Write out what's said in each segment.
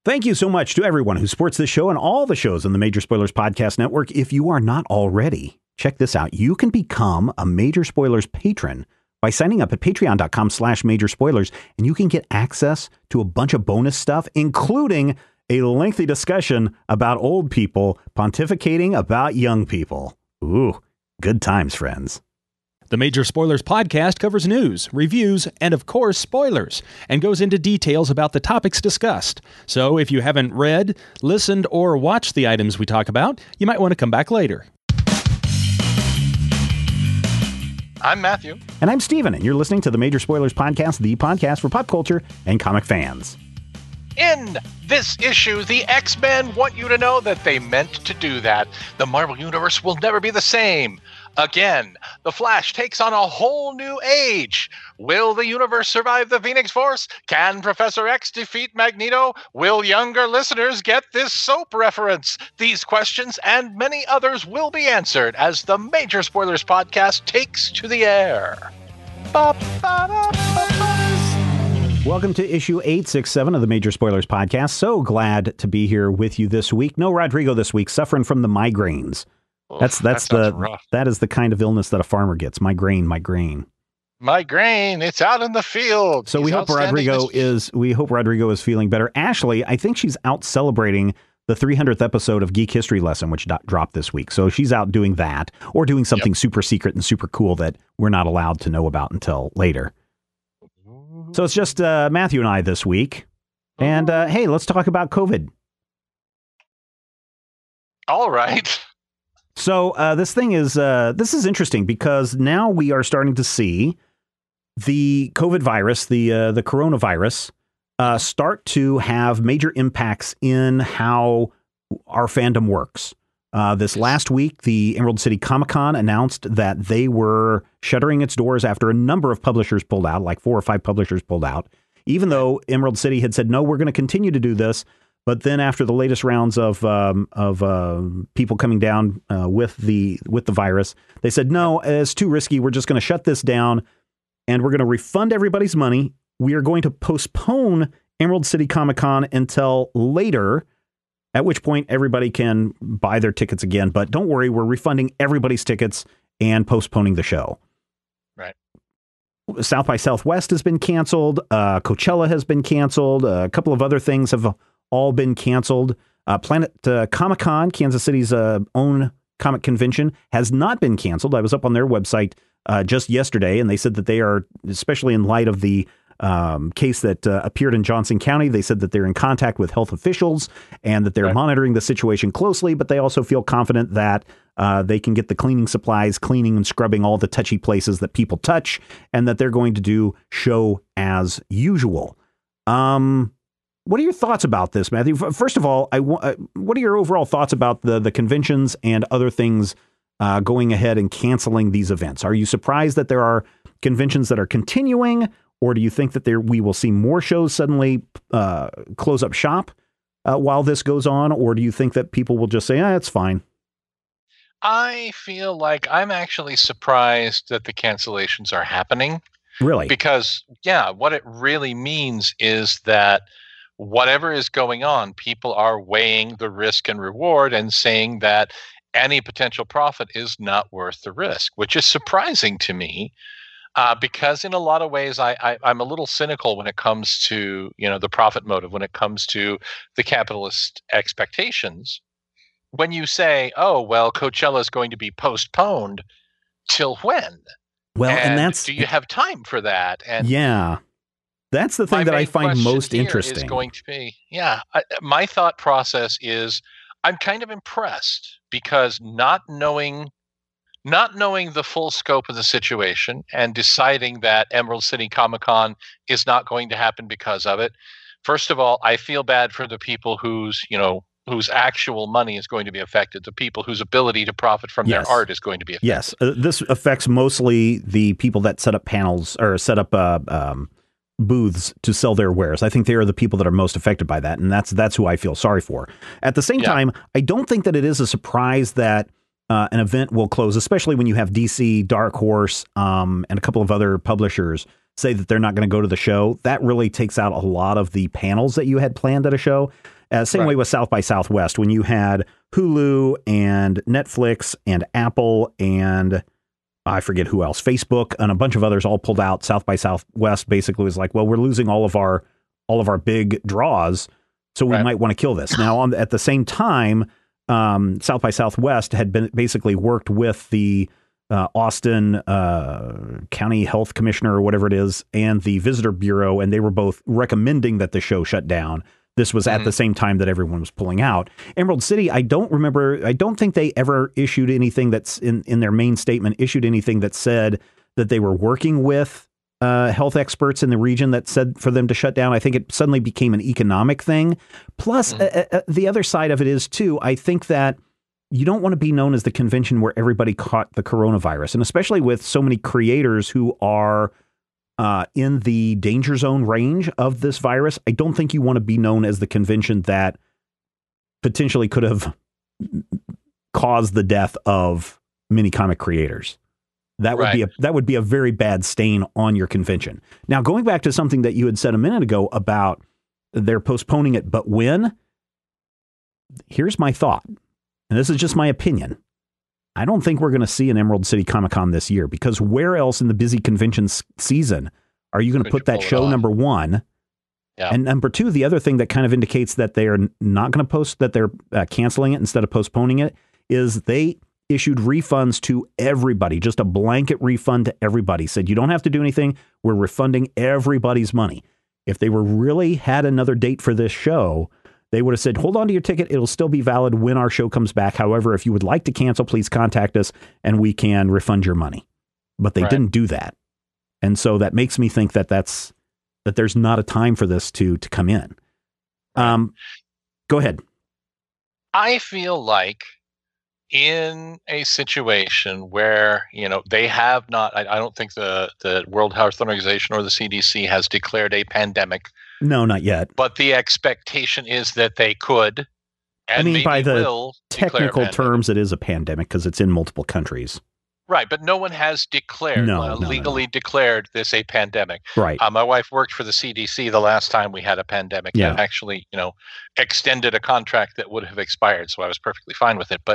Thank you so much to everyone who supports this show and all the shows on the Major Spoilers Podcast Network. If you are not already, check this out. You can become a Major Spoilers patron by signing up at patreon.com/Major Spoilers, and you can get access to a bunch of bonus stuff, including a lengthy discussion about old people pontificating about young people. Ooh, good times, friends. The Major Spoilers Podcast covers news, reviews, and of course, spoilers, and goes into details about the topics discussed. So if you haven't read, listened, or watched the items we talk about, you might want to come back later. I'm Matthew. And I'm Steven, and you're listening to the Major Spoilers Podcast, the podcast for pop culture and comic fans. In this issue, the X-Men want you to know that they meant to do that. The Marvel Universe will never be the same. Again, the Flash takes on a whole new age. Will the universe survive the Phoenix Force? Can Professor X defeat Magneto? Will younger listeners get this soap reference? These questions and many others will be answered as the Major Spoilers Podcast takes to the air. Welcome to issue 867 of the Major Spoilers Podcast. So glad to be here with you this week. No Rodrigo this week, suffering from the migraines. That's rough. That is the kind of illness that a farmer gets. Migraine. It's out in the field. So we hope Rodrigo is feeling better. Ashley, I think she's out celebrating the 300th episode of Geek History Lesson, which dropped this week. So she's out doing that or doing something super secret and super cool that we're not allowed to know about until later. So it's just Matthew and I this week. And hey, let's talk about COVID. All right. So this is interesting because now we are starting to see the COVID virus, the coronavirus, start to have major impacts in how our fandom works. This last week, the Emerald City Comic-Con announced that they were shuttering its doors after a number of publishers pulled out, like 4 or 5 publishers pulled out, even though Emerald City had said, no, we're going to continue to do this. But then after the latest rounds of people coming down with the virus, they said, no, it's too risky. We're just going to shut this down and we're going to refund everybody's money. We are going to postpone Emerald City Comic-Con until later, at which point everybody can buy their tickets again. But don't worry, we're refunding everybody's tickets and postponing the show. Right. South by Southwest has been canceled. Coachella has been canceled. A couple of other things have all been canceled. Planet Comic-Con, Kansas City's own comic convention, has not been canceled. I was up on their website just yesterday, and they said that they are, especially in light of the case that appeared in Johnson County, they said that they're in contact with health officials and that they're monitoring the situation closely, but they also feel confident that they can get the cleaning supplies, cleaning and scrubbing all the touchy places that people touch, and that they're going to do show as usual. What are your thoughts about this, Matthew? First of all, what are your overall thoughts about the conventions and other things going ahead and canceling these events? Are you surprised that there are conventions that are continuing, or do you think that we will see more shows suddenly close up shop while this goes on, or do you think that people will just say, it's fine? I feel like I'm actually surprised that the cancellations are happening. Really? Because, what it really means is that whatever is going on, people are weighing the risk and reward and saying that any potential profit is not worth the risk, which is surprising to me because in a lot of ways I'm a little cynical when it comes to the profit motive, when it comes to the capitalist expectations. When you say, Coachella is going to be postponed, till when? Well, and do you have time for that? And that's the thing that I find most interesting. Is going to be, my thought process is I'm kind of impressed because not knowing the full scope of the situation and deciding that Emerald City Comic-Con is not going to happen because of it. First of all, I feel bad for the people whose actual money is going to be affected, the people whose ability to profit from their art is going to be affected. Yes, this affects mostly the people that set up panels or set up booths to sell their wares. I think they are the people that are most affected by that, and that's who I feel sorry for. At the same time, I don't think that it is a surprise that an event will close, especially when you have DC, Dark Horse, and a couple of other publishers say that they're not going to go to the show, that really takes out a lot of the panels that you had planned at a show. Same way with South by Southwest, when you had Hulu and Netflix and Apple and I forget who else, Facebook and a bunch of others all pulled out. South by Southwest basically was like, well, we're losing all of our big draws, so we might want to kill this. Now, at the same time, South by Southwest had been basically worked with the Austin County Health Commissioner or whatever it is, and the Visitor Bureau, and they were both recommending that the show shut down. This was at the same time that everyone was pulling out. Emerald City, I don't think they ever issued anything that's in their main statement, issued anything that said that they were working with health experts in the region that said for them to shut down. I think it suddenly became an economic thing. Plus, the other side of it is, too, I think that you don't want to be known as the convention where everybody caught the coronavirus, and especially with so many creators who are in the danger zone range of this virus. I don't think you want to be known as the convention that potentially could have caused the death of many comic creators. That would be a very bad stain on your convention. Now, going back to something that you had said a minute ago about they're postponing it, but when? Here's my thought, and this is just my opinion. I don't think we're going to see an Emerald City Comic Con this year, because where else in the busy convention season are you going to put that show, number one? Yeah. And number two, the other thing that kind of indicates that they are not going to post, that they're canceling it instead of postponing it, is they issued refunds to everybody, just a blanket refund to everybody. Said, you don't have to do anything. We're refunding everybody's money. If they were really had another date for this show, they would have said, hold on to your ticket. It'll still be valid when our show comes back. However, if you would like to cancel, please contact us and we can refund your money. But they didn't do that. And so that makes me think that there's not a time for this to come in. Go ahead. I feel like in a situation where, they have not, I don't think the World Health Organization or the CDC has declared a pandemic. No, not yet. But the expectation is that they could. And by the technical terms, it is a pandemic because it's in multiple countries. Right, but no one has declared, legally declared this a pandemic. Right. My wife worked for the CDC the last time we had a pandemic. Yeah. And actually, extended a contract that would have expired, so I was perfectly fine with it. But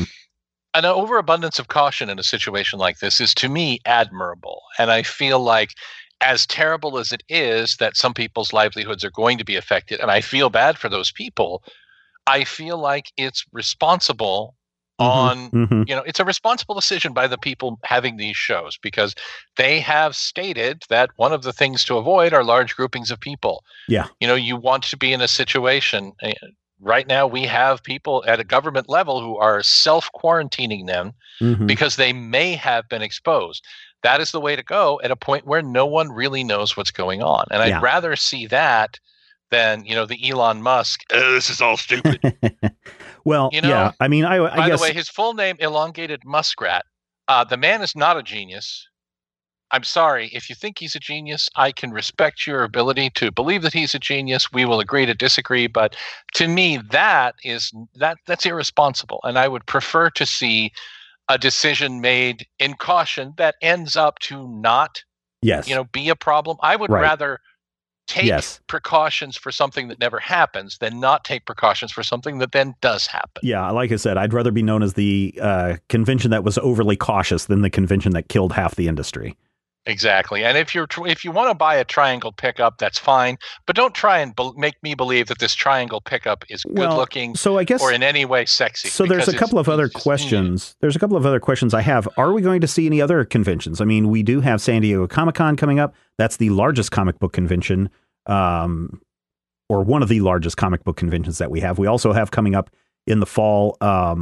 an overabundance of caution in a situation like this is, to me, admirable. And I feel like, as terrible as it is that some people's livelihoods are going to be affected, and I feel bad for those people, I feel like it's responsible it's a responsible decision by the people having these shows, because they have stated that one of the things to avoid are large groupings of people. Yeah. You want to be in a situation. Right now, we have people at a government level who are self-quarantining them because they may have been exposed. That is the way to go at a point where no one really knows what's going on. And I'd rather see that than, the Elon Musk, this is all stupid. Well, yeah. I mean, I by guess. the way, his full name, Elongated Muskrat. The man is not a genius. I'm sorry. If you think he's a genius, I can respect your ability to believe that he's a genius. We will agree to disagree. But to me, that's irresponsible. And I would prefer to see a decision made in caution that ends up to not, be a problem. I would rather take precautions for something that never happens than not take precautions for something that then does happen. Yeah, like I said, I'd rather be known as the convention that was overly cautious than the convention that killed half the industry. Exactly. And if you want to buy a Triangle pickup, that's fine, but don't try and make me believe that this Triangle pickup is good looking or in any way sexy. So there's a couple of other questions. There's a couple of other questions I have. Are we going to see any other conventions? I mean, we do have San Diego Comic-Con coming up. That's the largest comic book convention, or one of the largest comic book conventions that we have. We also have coming up in the fall,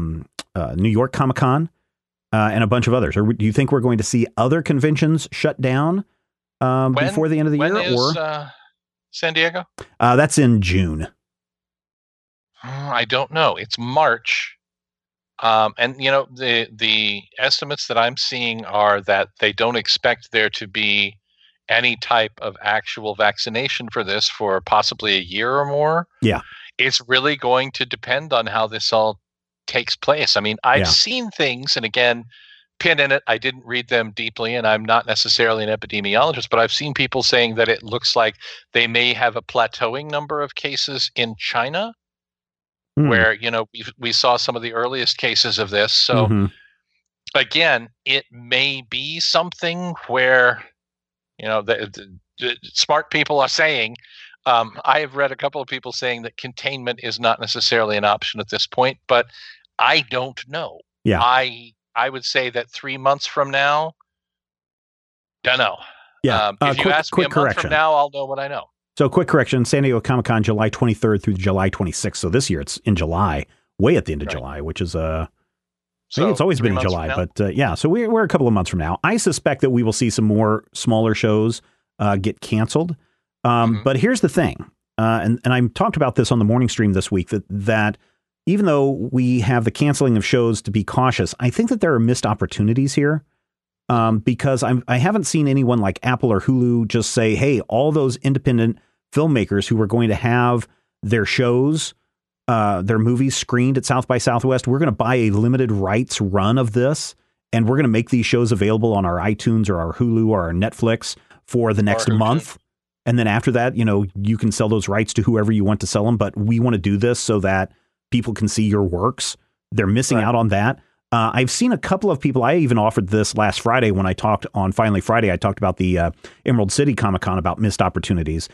New York Comic-Con. And a bunch of others. Or do you think we're going to see other conventions shut down before the end of the year? Or San Diego? That's in June. I don't know. It's March. And the estimates that I'm seeing are that they don't expect there to be any type of actual vaccination for this for possibly a year or more. Yeah. It's really going to depend on how this all takes place. I mean, I've seen things, and again, pin in it. I didn't read them deeply, and I'm not necessarily an epidemiologist, but I've seen people saying that it looks like they may have a plateauing number of cases in China, where, we saw some of the earliest cases of this. So again, it may be something where, the smart people are saying, I have read a couple of people saying that containment is not necessarily an option at this point, but I don't know. Yeah. I would say that 3 months from now, don't know. Yeah. If you ask me a month from now, I'll know what I know. So quick correction, San Diego Comic-Con, July 23rd through July 26th. So this year it's in July, way at the end of July, which is, maybe it's always been in July, but yeah, so we're a couple of months from now. I suspect that we will see some more smaller shows get canceled. But here's the thing, and I talked about this on the morning stream this week, that even though we have the canceling of shows to be cautious, I think that there are missed opportunities here. Because I haven't seen anyone like Apple or Hulu just say, hey, all those independent filmmakers who were going to have their shows, their movies screened at South by Southwest, we're going to buy a limited rights run of this, and we're going to make these shows available on our iTunes or our Hulu or our Netflix for the next month. And then after that, you can sell those rights to whoever you want to sell them. But we want to do this so that people can see your works. They're missing out on that. I've seen a couple of people. I even offered this last Friday when I talked on Finally Friday. I talked about the Emerald City Comic-Con about missed opportunities.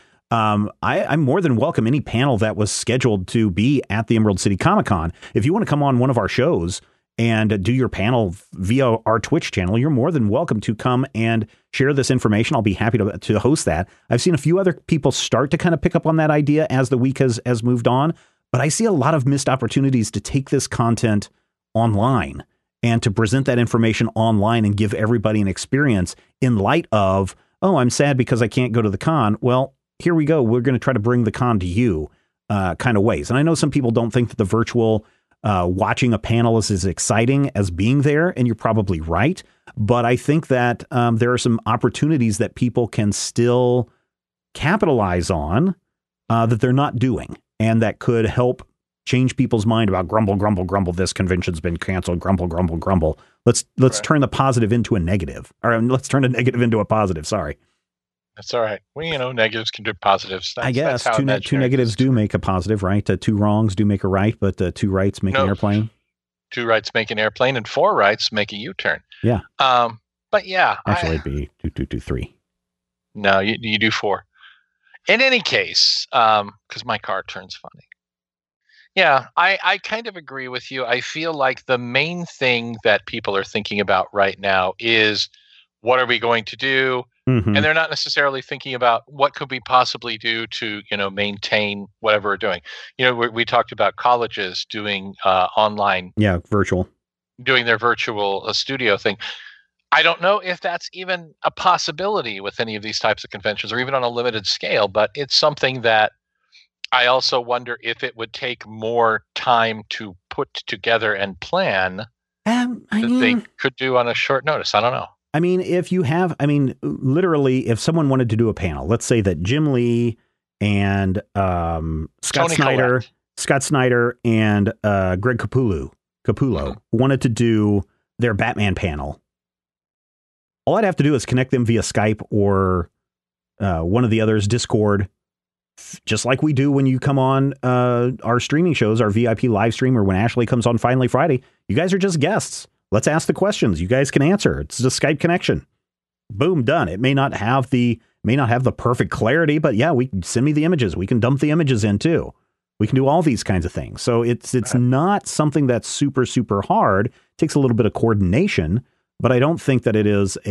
I'm more than welcome any panel that was scheduled to be at the Emerald City Comic-Con. If you want to come on one of our shows and do your panel via our Twitch channel, you're more than welcome to come and share this information. I'll be happy to host that. I've seen a few other people start to kind of pick up on that idea as the week has moved on, but I see a lot of missed opportunities to take this content online and to present that information online and give everybody an experience in light of, oh, I'm sad because I can't go to the con. Well, here we go. We're going to try to bring the con to you kind of ways. And I know some people don't think that the virtual watching a panel is as exciting as being there, and you're probably right. But I think that there are some opportunities that people can still capitalize on that they're not doing, and that could help change people's mind about grumble. This convention's been canceled. Grumble. Let's turn the positive into a negative, or let's turn a negative into a positive. Sorry. That's all right. Well, negatives can do positives. I guess two negatives do make a positive, right? Two wrongs do make a right, but two rights make an airplane. 2 rights make an airplane, and 4 rights make a U-turn. Yeah. But yeah. Actually, it'd be 2, 2, 2, 3. No, you do 4. In any case, because my car turns funny. Yeah, I kind of agree with you. I feel like the main thing that people are thinking about right now is, what are we going to do? And they're not necessarily thinking about what could we possibly do to, maintain whatever we're doing. We talked about colleges doing online. Yeah, virtual. Doing their virtual studio thing. I don't know if that's even a possibility with any of these types of conventions, or even on a limited scale, but it's something that I also wonder if it would take more time to put together and plan they could do on a short notice. I don't know. I mean, literally, if someone wanted to do a panel, let's say that Jim Lee and Scott Snyder and Greg Capullo wanted to do their Batman panel. All I'd have to do is connect them via Skype or one of the others, Discord, just like we do when you come on our streaming shows, our VIP live stream, or when Ashley comes on Finally Friday. You guys are just guests. Let's ask the questions. You guys can answer. It's a Skype connection. Boom, done. It may not have the perfect clarity, but yeah, we can send me the images. We can dump the images in too. We can do all these kinds of things. So it's not something that's super, super hard. It takes a little bit of coordination, but I don't think that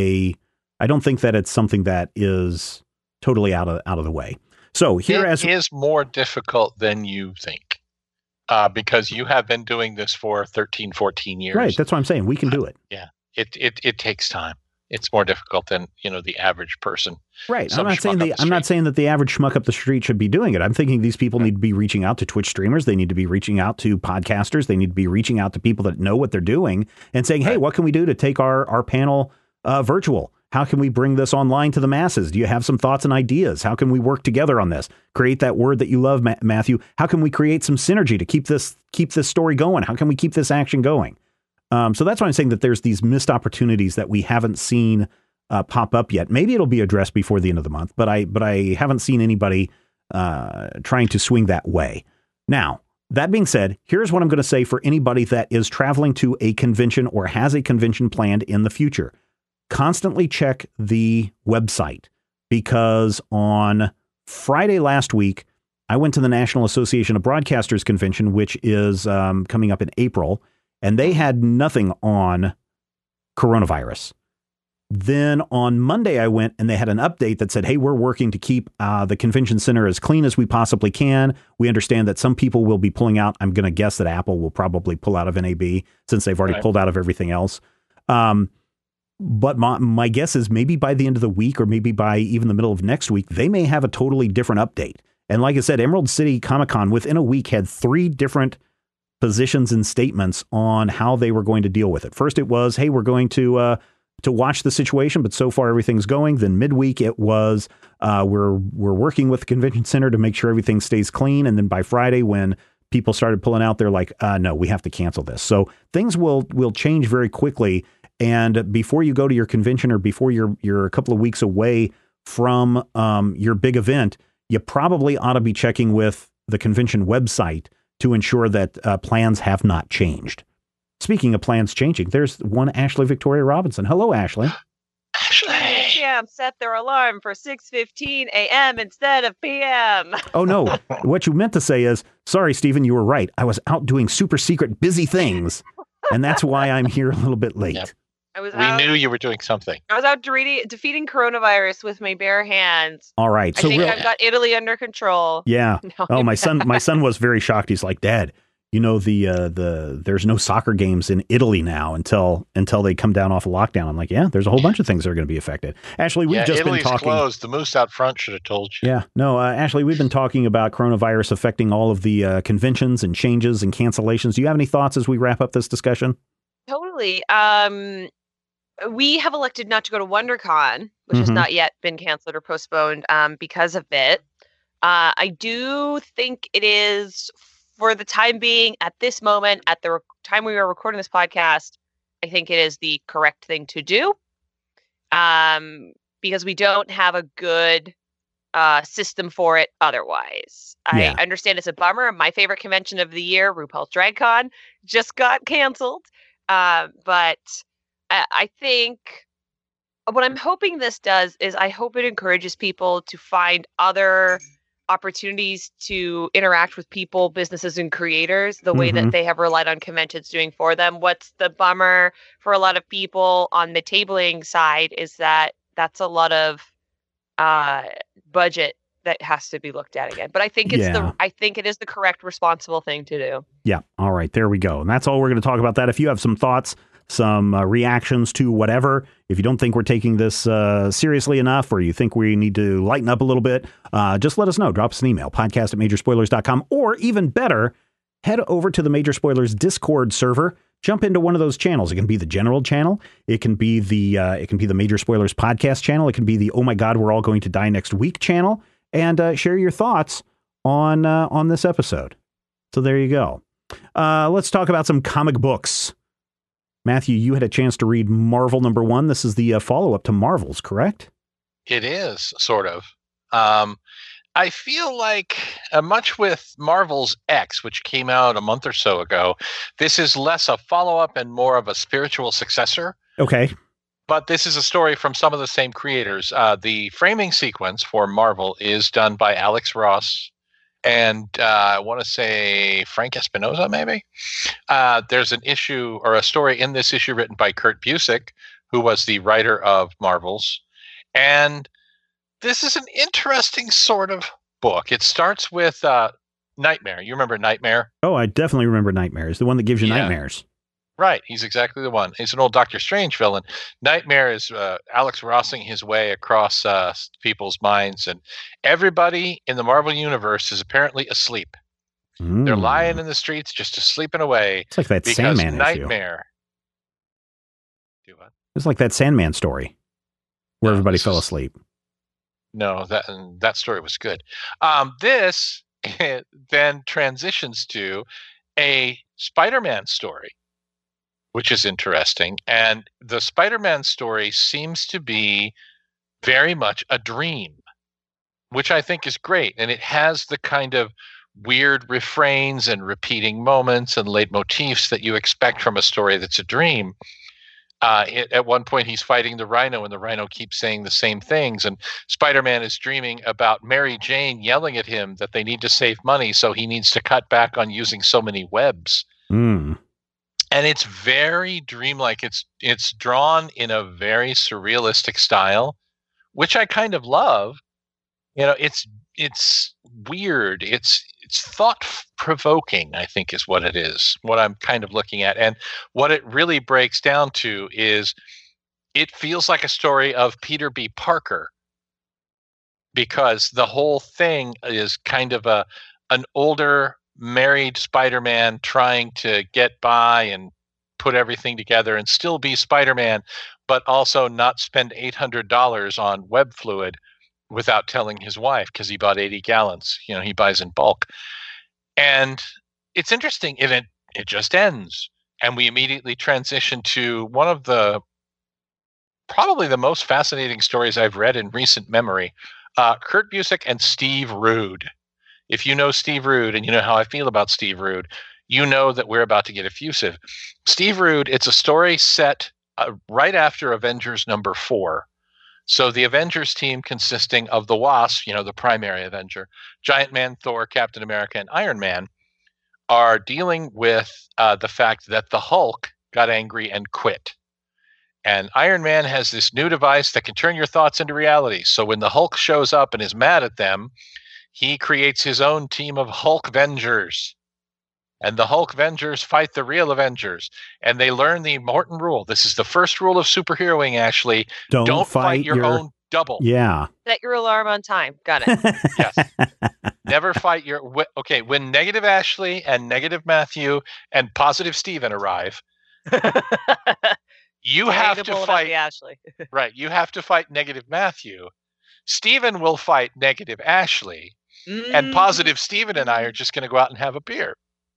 it's something that is totally out of the way. So it is more difficult than you think. Because you have been doing this for 13, 14 years. Right. That's what I'm saying. We can do it. Yeah. It takes time. It's more difficult than, the average person. Right. I'm not saying that the average schmuck up the street should be doing it. I'm thinking these people need to be reaching out to Twitch streamers. They need to be reaching out to podcasters. They need to be reaching out to people that know what they're doing and saying, hey, what can we do to take our panel virtual? How can we bring this online to the masses? Do you have some thoughts and ideas? How can we work together on this? Create that word that you love, Matthew. How can we create some synergy to keep this story going? How can we keep this action going? So that's why I'm saying that there's these missed opportunities that we haven't seen pop up yet. Maybe it'll be addressed before the end of the month, but I haven't seen anybody trying to swing that way. Now, that being said, here's what I'm going to say for anybody that is traveling to a convention or has a convention planned in the future. Constantly check the website, because on Friday last week, I went to the National Association of Broadcasters convention, which is coming up in April, and they had nothing on coronavirus. Then on Monday, I went and they had an update that said, hey, we're working to keep the convention center as clean as we possibly can. We understand that some people will be pulling out. I'm going to guess that Apple will probably pull out of NAB since they've already pulled out of everything else. But my guess is maybe by the end of the week or maybe by even the middle of next week, they may have a totally different update. And like I said, Emerald City Comic Con within a week had 3 different positions and statements on how they were going to deal with it. First, it was, hey, we're going to watch the situation, but so far everything's going. Then midweek, it was we're working with the convention center to make sure everything stays clean. And then by Friday, when people started pulling out, they're like, no, we have to cancel this. So things will change very quickly. And before you go to your convention or before you're a couple of weeks away from your big event, you probably ought to be checking with the convention website to ensure that plans have not changed. Speaking of plans changing, there's one Ashley Victoria Robinson. Hello, Ashley. Ashley. Set their alarm for 6:15 a.m. instead of p.m. Oh, no. What you meant to say is, sorry, Stephen, you were right. I was out doing super secret busy things, and that's why I'm here a little bit late. Yep. We knew you were doing something. I was out defeating coronavirus with my bare hands. All right. So I think I've got Italy under control. Yeah. No, my son was very shocked. He's like, Dad, you know, there's no soccer games in Italy now until they come down off of lockdown. I'm like, yeah, there's a whole bunch of things that are going to be affected. Ashley, we've just Italy's been talking. Closed. The moose out front should have told you. Yeah. No, Ashley, we've been talking about coronavirus affecting all of the conventions and changes and cancellations. Do you have any thoughts as we wrap up this discussion? Totally. We have elected not to go to WonderCon, which has not yet been canceled or postponed because of it. I do think it is, for the time being, at this moment, at the time we are recording this podcast, I think it is the correct thing to do because we don't have a good system for it otherwise. Yeah. I understand it's a bummer. My favorite convention of the year, RuPaul's Drag Con, just got canceled. But I think what I'm hoping this does is I hope it encourages people to find other opportunities to interact with people, businesses, and creators the way that they have relied on conventions doing for them. What's the bummer for a lot of people on the tabling side is that that's a lot of budget that has to be looked at again. But I think I think it is the correct, responsible thing to do. Yeah. All right. There we go. And that's all we're going to talk about that. If you have some thoughts, some reactions to whatever, if you don't think we're taking this seriously enough, or you think we need to lighten up a little bit, just let us know. Drop us an email, podcast@majorspoilers.com, or even better, head over to the Major Spoilers Discord server. Jump into one of those channels. It can be the general channel. It can be the Major Spoilers podcast channel. It can be the Oh My God, We're All Going to Die Next Week channel, and share your thoughts on this episode. So there you go. Let's talk about some comic books. Matthew, you had a chance to read Marvel #1. This is the follow-up to Marvels, correct? It is, sort of. I feel like, much with Marvel's X, which came out a month or so ago, this is less a follow-up and more of a spiritual successor. Okay. But this is a story from some of the same creators. The framing sequence for Marvel is done by Alex Ross and I want to say Frank Espinosa, maybe. There's an issue or a story in this issue written by Kurt Busiek, who was the writer of Marvels. And this is an interesting sort of book. It starts with Nightmare. You remember Nightmare? Oh, I definitely remember Nightmare. It's the one that gives you nightmares. Right. He's exactly the one. He's an old Doctor Strange villain. Nightmare is Alex Rossing his way across people's minds. And everybody in the Marvel Universe is apparently asleep. They're lying in the streets, just sleeping away. It's like that Sandman Nightmare. issue. Do what? It's like that Sandman story where everybody fell asleep. No, that story was good. This then transitions to a Spider-Man story. which is interesting. And the Spider-Man story seems to be very much a dream, which I think is great. And it has the kind of weird refrains and repeating moments and leitmotifs that you expect from a story that's a dream. At one point, he's fighting the Rhino, and the Rhino keeps saying the same things. And Spider-Man is dreaming about Mary Jane yelling at him that they need to save money, so he needs to cut back on using so many webs. Mm. And it's very dreamlike. It's drawn in a very surrealistic style, which I kind of love. You know, it's weird. It's thought provoking, I think, is what it is. What I'm kind of looking at, and what it really breaks down to is, it feels like a story of Peter B. Parker, because the whole thing is kind of an older married Spider-Man trying to get by and put everything together and still be Spider-Man, but also not spend $800 on web fluid without telling his wife, because he bought 80 gallons. You know, he buys in bulk. And it's interesting, it just ends. And we immediately transition to one of the probably the most fascinating stories I've read in recent memory. Kurt Busiek and Steve Rude. If you know Steve Rude, and you know how I feel about Steve Rude, you know that we're about to get effusive. Steve Rude, it's a story set right after Avengers number 4. So the Avengers team, consisting of the Wasp, you know, the primary Avenger, Giant Man, Thor, Captain America, and Iron Man, are dealing with the fact that the Hulk got angry and quit. And Iron Man has this new device that can turn your thoughts into reality. So when the Hulk shows up and is mad at them, he creates his own team of Hulk Vengers. And the Hulk Vengers fight the real Avengers. And they learn the important rule. This is the first rule of superheroing, Ashley. Don't fight your own double. Yeah. Set your alarm on time. Got it. Yes. Never fight your... Okay, when Negative Ashley and Negative Matthew and Positive Steven arrive, you have to fight... Ashley. Right, you have to fight Negative Matthew. Steven will fight Negative Ashley. And Positive Steven and I are just going to go out and have a beer.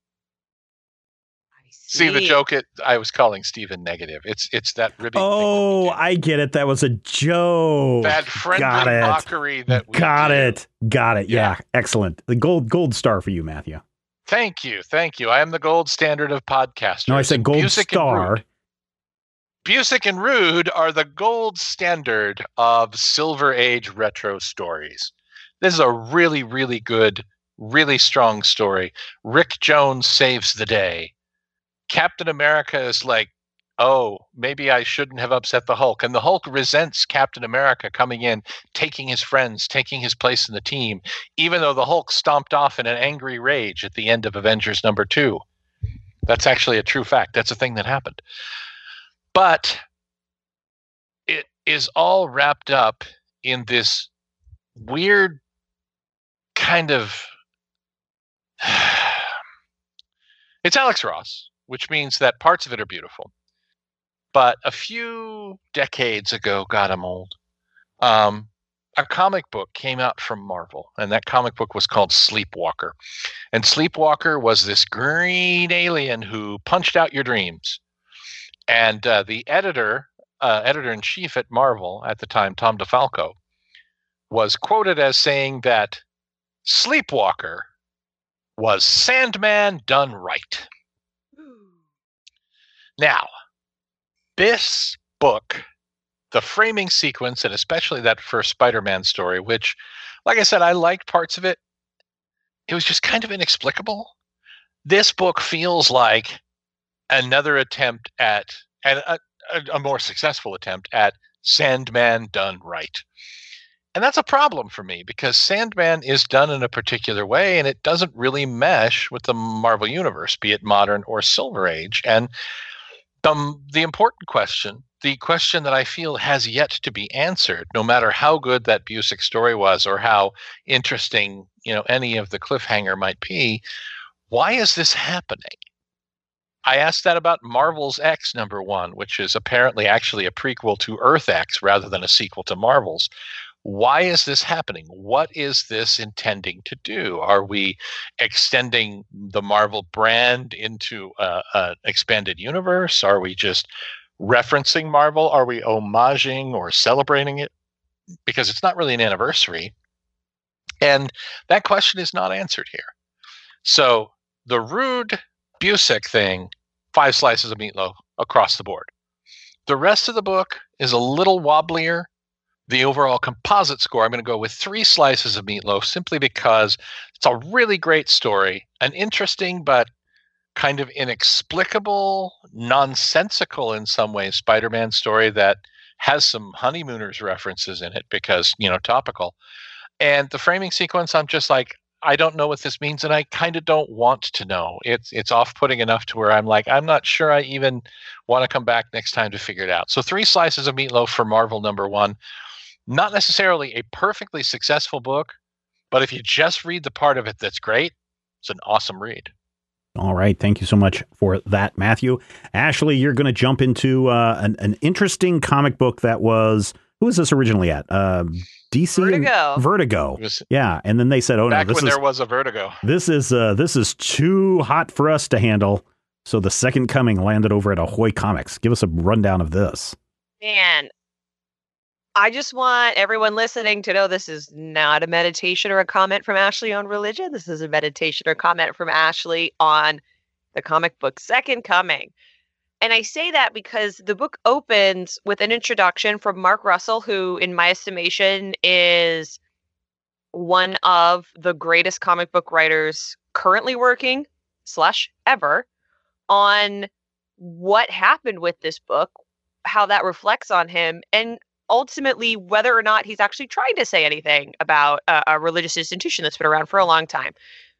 See the joke? I was calling Steven negative. It's that ribbing. Oh, I get it. That was a joke. That friendly mockery that we got do. it. Got it. Yeah, excellent. The gold star for you, Matthew. Thank you. I am the gold standard of podcasters. No, I said gold Busiek star. Busiek and Rude are the gold standard of Silver Age retro stories. This is a really, really good, really strong story. Rick Jones saves the day. Captain America is like, oh, maybe I shouldn't have upset the Hulk. And the Hulk resents Captain America coming in, taking his friends, taking his place in the team, even though the Hulk stomped off in an angry rage at the end of Avengers number 2. That's actually a true fact. That's a thing that happened. But it is all wrapped up in this weird kind of... It's Alex Ross, which means that parts of it are beautiful. But a few decades ago, God, I'm old, a comic book came out from Marvel, and that comic book was called Sleepwalker. And Sleepwalker was this green alien who punched out your dreams. And the editor-in-chief at Marvel at the time, Tom DeFalco, was quoted as saying that Sleepwalker was Sandman done right. Now, this book, the framing sequence, and especially that first Spider-Man story, which, like I said, I liked parts of it. It was just kind of inexplicable. This book feels like another attempt at, and a more successful attempt at, Sandman done right. And that's a problem for me, because Sandman is done in a particular way, and it doesn't really mesh with the Marvel Universe, be it modern or Silver Age. And the important question, the question that I feel has yet to be answered, no matter how good that Busiek story was or how interesting, any of the cliffhanger might be, why is this happening? I asked that about Marvel's X #1, which is apparently actually a prequel to Earth X rather than a sequel to Marvel's. why is this happening? What is this intending to do? Are we extending the Marvel brand into an expanded universe? Are we just referencing Marvel? Are we homaging or celebrating it? Because it's not really an anniversary. And that question is not answered here. So the Rude Busick thing, 5 slices of meatloaf across the board. The rest of the book is a little wobblier. The overall composite score, I'm going to go with 3 slices of meatloaf simply because it's a really great story, an interesting but kind of inexplicable, nonsensical in some ways Spider-Man story that has some Honeymooners references in it because, topical. And the framing sequence, I'm just like, I don't know what this means, and I kind of don't want to know. It's off-putting enough to where I'm like, I'm not sure I even want to come back next time to figure it out. So 3 slices of meatloaf for Marvel #1. Not necessarily a perfectly successful book, but if you just read the part of it that's great, it's an awesome read. All right. Thank you so much for that, Matthew. Ashley, you're going to jump into an interesting comic book that was, who was this originally at? DC Vertigo. Vertigo. Yeah. And then they said, oh, back no, when there was a Vertigo. This is too hot for us to handle. So the Second Coming landed over at Ahoy Comics. Give us a rundown of this. Man, I just want everyone listening to know this is not a meditation or a comment from Ashley on religion. This is a meditation or comment from Ashley on the comic book Second Coming. And I say that because the book opens with an introduction from Mark Russell, who, in my estimation, is one of the greatest comic book writers currently working / ever, on what happened with this book, how that reflects on him, and ultimately whether or not he's actually trying to say anything about a religious institution that's been around for a long time.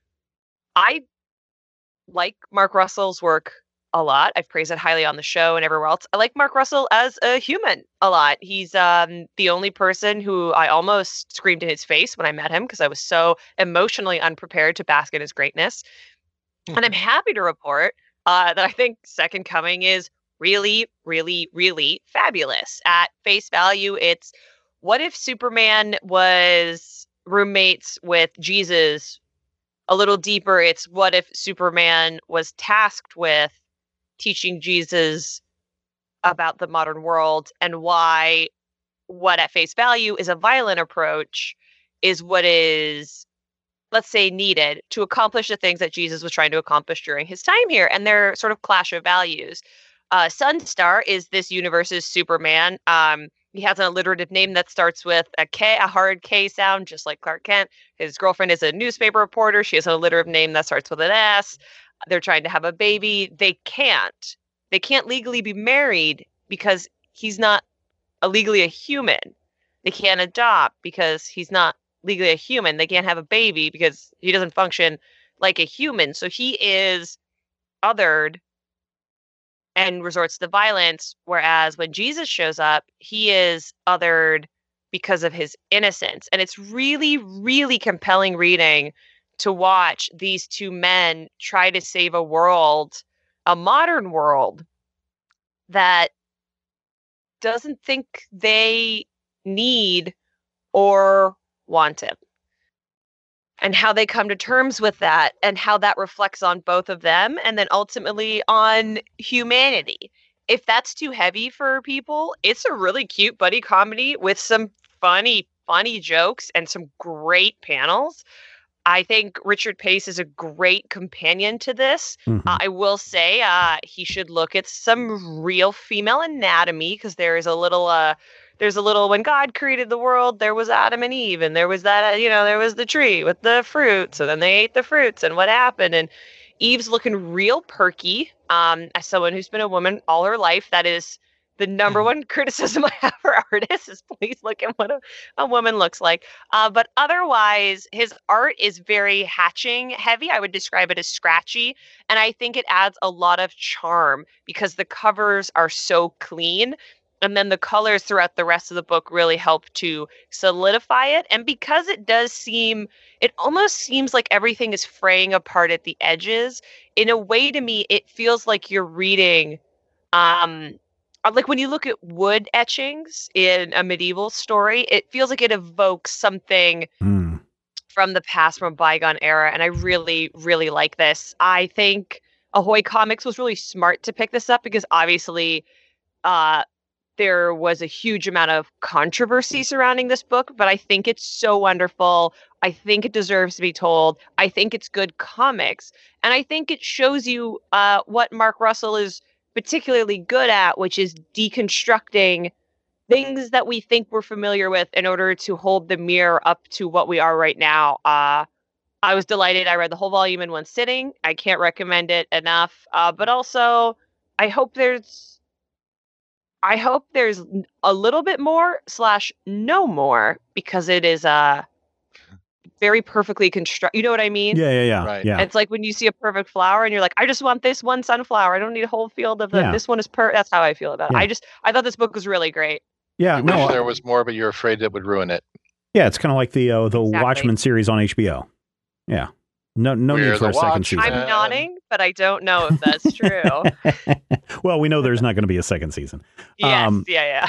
I like Mark Russell's work a lot. I've praised it highly on the show and everywhere else. I like Mark Russell as a human a lot. He's the only person who I almost screamed in his face when I met him because I was so emotionally unprepared to bask in his greatness. Mm-hmm. And I'm happy to report that I think Second Coming is really, really, really fabulous. At face value, it's what if Superman was roommates with Jesus? A little deeper, it's what if Superman was tasked with teaching Jesus about the modern world, and why what at face value is a violent approach is what is, let's say, needed to accomplish the things that Jesus was trying to accomplish during his time here, and their sort of clash of values. Sunstar is this universe's Superman. He has an alliterative name that starts with a K, a hard K sound, just like Clark Kent. His girlfriend is a newspaper reporter. She has an alliterative name that starts with an S. They're trying to have a baby. They can't. They can't legally be married because he's not legally a human. They can't adopt because he's not legally a human. They can't have a baby because he doesn't function like a human. So he is othered and resorts to violence, whereas when Jesus shows up, he is othered because of his innocence. And it's really, really compelling reading to watch these two men try to save a world, a modern world, that doesn't think they need or want him. And how they come to terms with that, and how that reflects on both of them, and then ultimately on humanity. If that's too heavy for people, it's a really cute buddy comedy with some funny jokes and some great panels. I think Richard Pace is a great companion to this. Mm-hmm. I will say he should look at some real female anatomy, because there's a little when God created the world, there was Adam and Eve, and there was that, there was the tree with the fruits, and then they ate the fruits, and what happened? And Eve's looking real perky. As someone who's been a woman all her life, that is the number one criticism I have for artists, is please look at what a woman looks like. But otherwise, his art is very hatching heavy. I would describe it as scratchy. And I think it adds a lot of charm because the covers are so clean. And then the colors throughout the rest of the book really help to solidify it. And because it almost seems like everything is fraying apart at the edges. In a way, to me, it feels like you're reading like when you look at wood etchings in a medieval story, it feels like it evokes something from the past, from a bygone era. And I really, really like this. I think Ahoy Comics was really smart to pick this up because obviously there was a huge amount of controversy surrounding this book, but I think it's so wonderful. I think it deserves to be told. I think it's good comics. And I think it shows you what Mark Russell is particularly good at, which is deconstructing things that we think we're familiar with in order to hold the mirror up to what we are right now. I was delighted. I read the whole volume in one sitting. I can't recommend it enough. But also, I hope there's a little bit more / no more, because it is very perfectly constructed. You know what I mean? Yeah. Right. Yeah. It's like when you see a perfect flower and you're like, I just want this one sunflower. I don't need a whole field of them. Yeah. This one is That's how I feel about it. Yeah. I thought this book was really great. Yeah. You No. wish there was more, but you're afraid it would ruin it. Yeah. It's kind of like the Exactly. Watchmen series on HBO. Yeah. No We're need for the a second Watchmen. season. I'm nodding, but I don't know if that's true. Well, we know there's not going to be a second season. Yes. Yeah.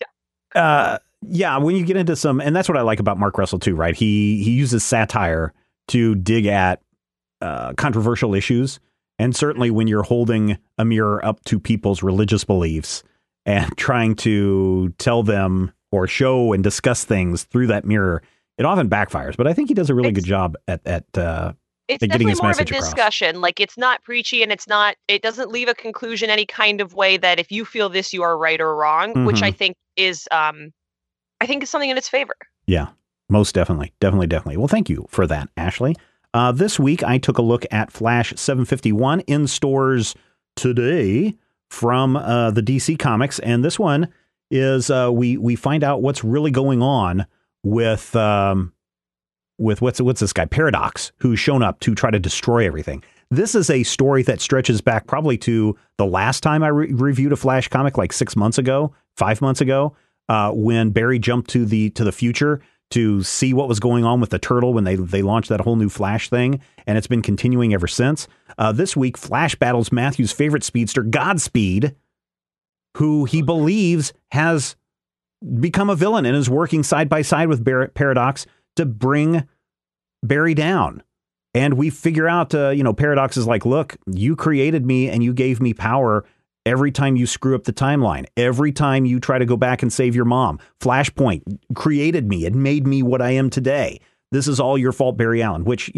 Yeah, when you get into some, and that's what I like about Mark Russell too, right? He uses satire to dig at controversial issues. And certainly when you're holding a mirror up to people's religious beliefs and trying to tell them or show and discuss things through that mirror, it often backfires. But I think he does a really good job at it's getting definitely his more of a message across. discussion. Like, it's not preachy, and it doesn't leave a conclusion any kind of way that if you feel this, you are right or wrong, which I think is something in its favor. Yeah, most definitely. Definitely. Well, thank you for that, Ashley. This week, I took a look at Flash 751 in stores today from the DC Comics. And this one is we find out what's really going on with what's this guy, Paradox, who's shown up to try to destroy everything. This is a story that stretches back probably to the last time I reviewed a Flash comic, like 5 months ago, when Barry jumped to the future to see what was going on with the Turtle when they launched that whole new Flash thing, and it's been continuing ever since. This week, Flash battles Matthew's favorite speedster, Godspeed, who he believes has become a villain and is working side by side with Paradox to bring Barry down. And we figure out, Paradox is like, look, you created me and you gave me power. Every time you screw up the timeline, every time you try to go back and save your mom, Flashpoint created me and made me what I am today. This is all your fault, Barry Allen, which,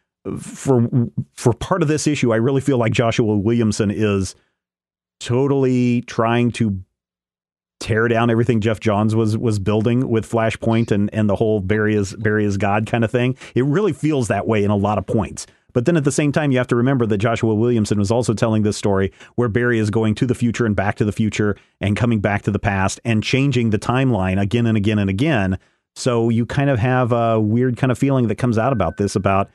for part of this issue, I really feel like Joshua Williamson is totally trying to tear down everything Jeff Johns was building with Flashpoint and the whole Barry is God kind of thing. It really feels that way in a lot of points. But then at the same time, you have to remember that Joshua Williamson was also telling this story where Barry is going to the future and back to the future and coming back to the past and changing the timeline again and again and again. So you kind of have a weird kind of feeling that comes out about this about,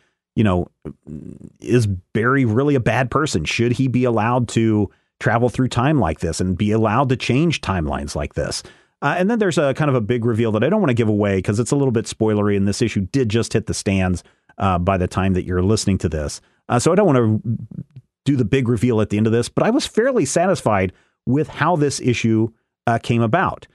is Barry really a bad person? Should he be allowed to travel through time like this and be allowed to change timelines like this? And then there's a kind of a big reveal that I don't want to give away because it's a little bit spoilery, and this issue did just hit the stands by the time that you're listening to this. So I don't want to do the big reveal at the end of this, but I was fairly satisfied with how this issue came about.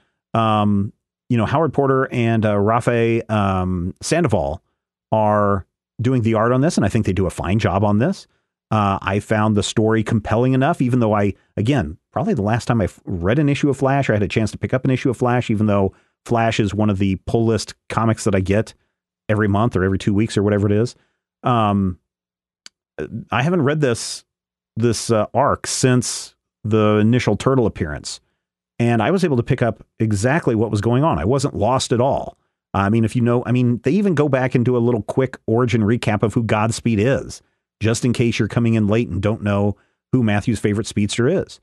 Howard Porter and Rafe Sandoval are doing the art on this, and I think they do a fine job on this. I found the story compelling enough, even though probably the last time I read an issue of Flash, or I had a chance to pick up an issue of Flash, even though Flash is one of the pull list comics that I get every month or every 2 weeks or whatever it is. I haven't read this arc since the initial Turtle appearance, and I was able to pick up exactly what was going on. I wasn't lost at all. They even go back and do a little quick origin recap of who Godspeed is, just in case you're coming in late and don't know who Matthew's favorite speedster is.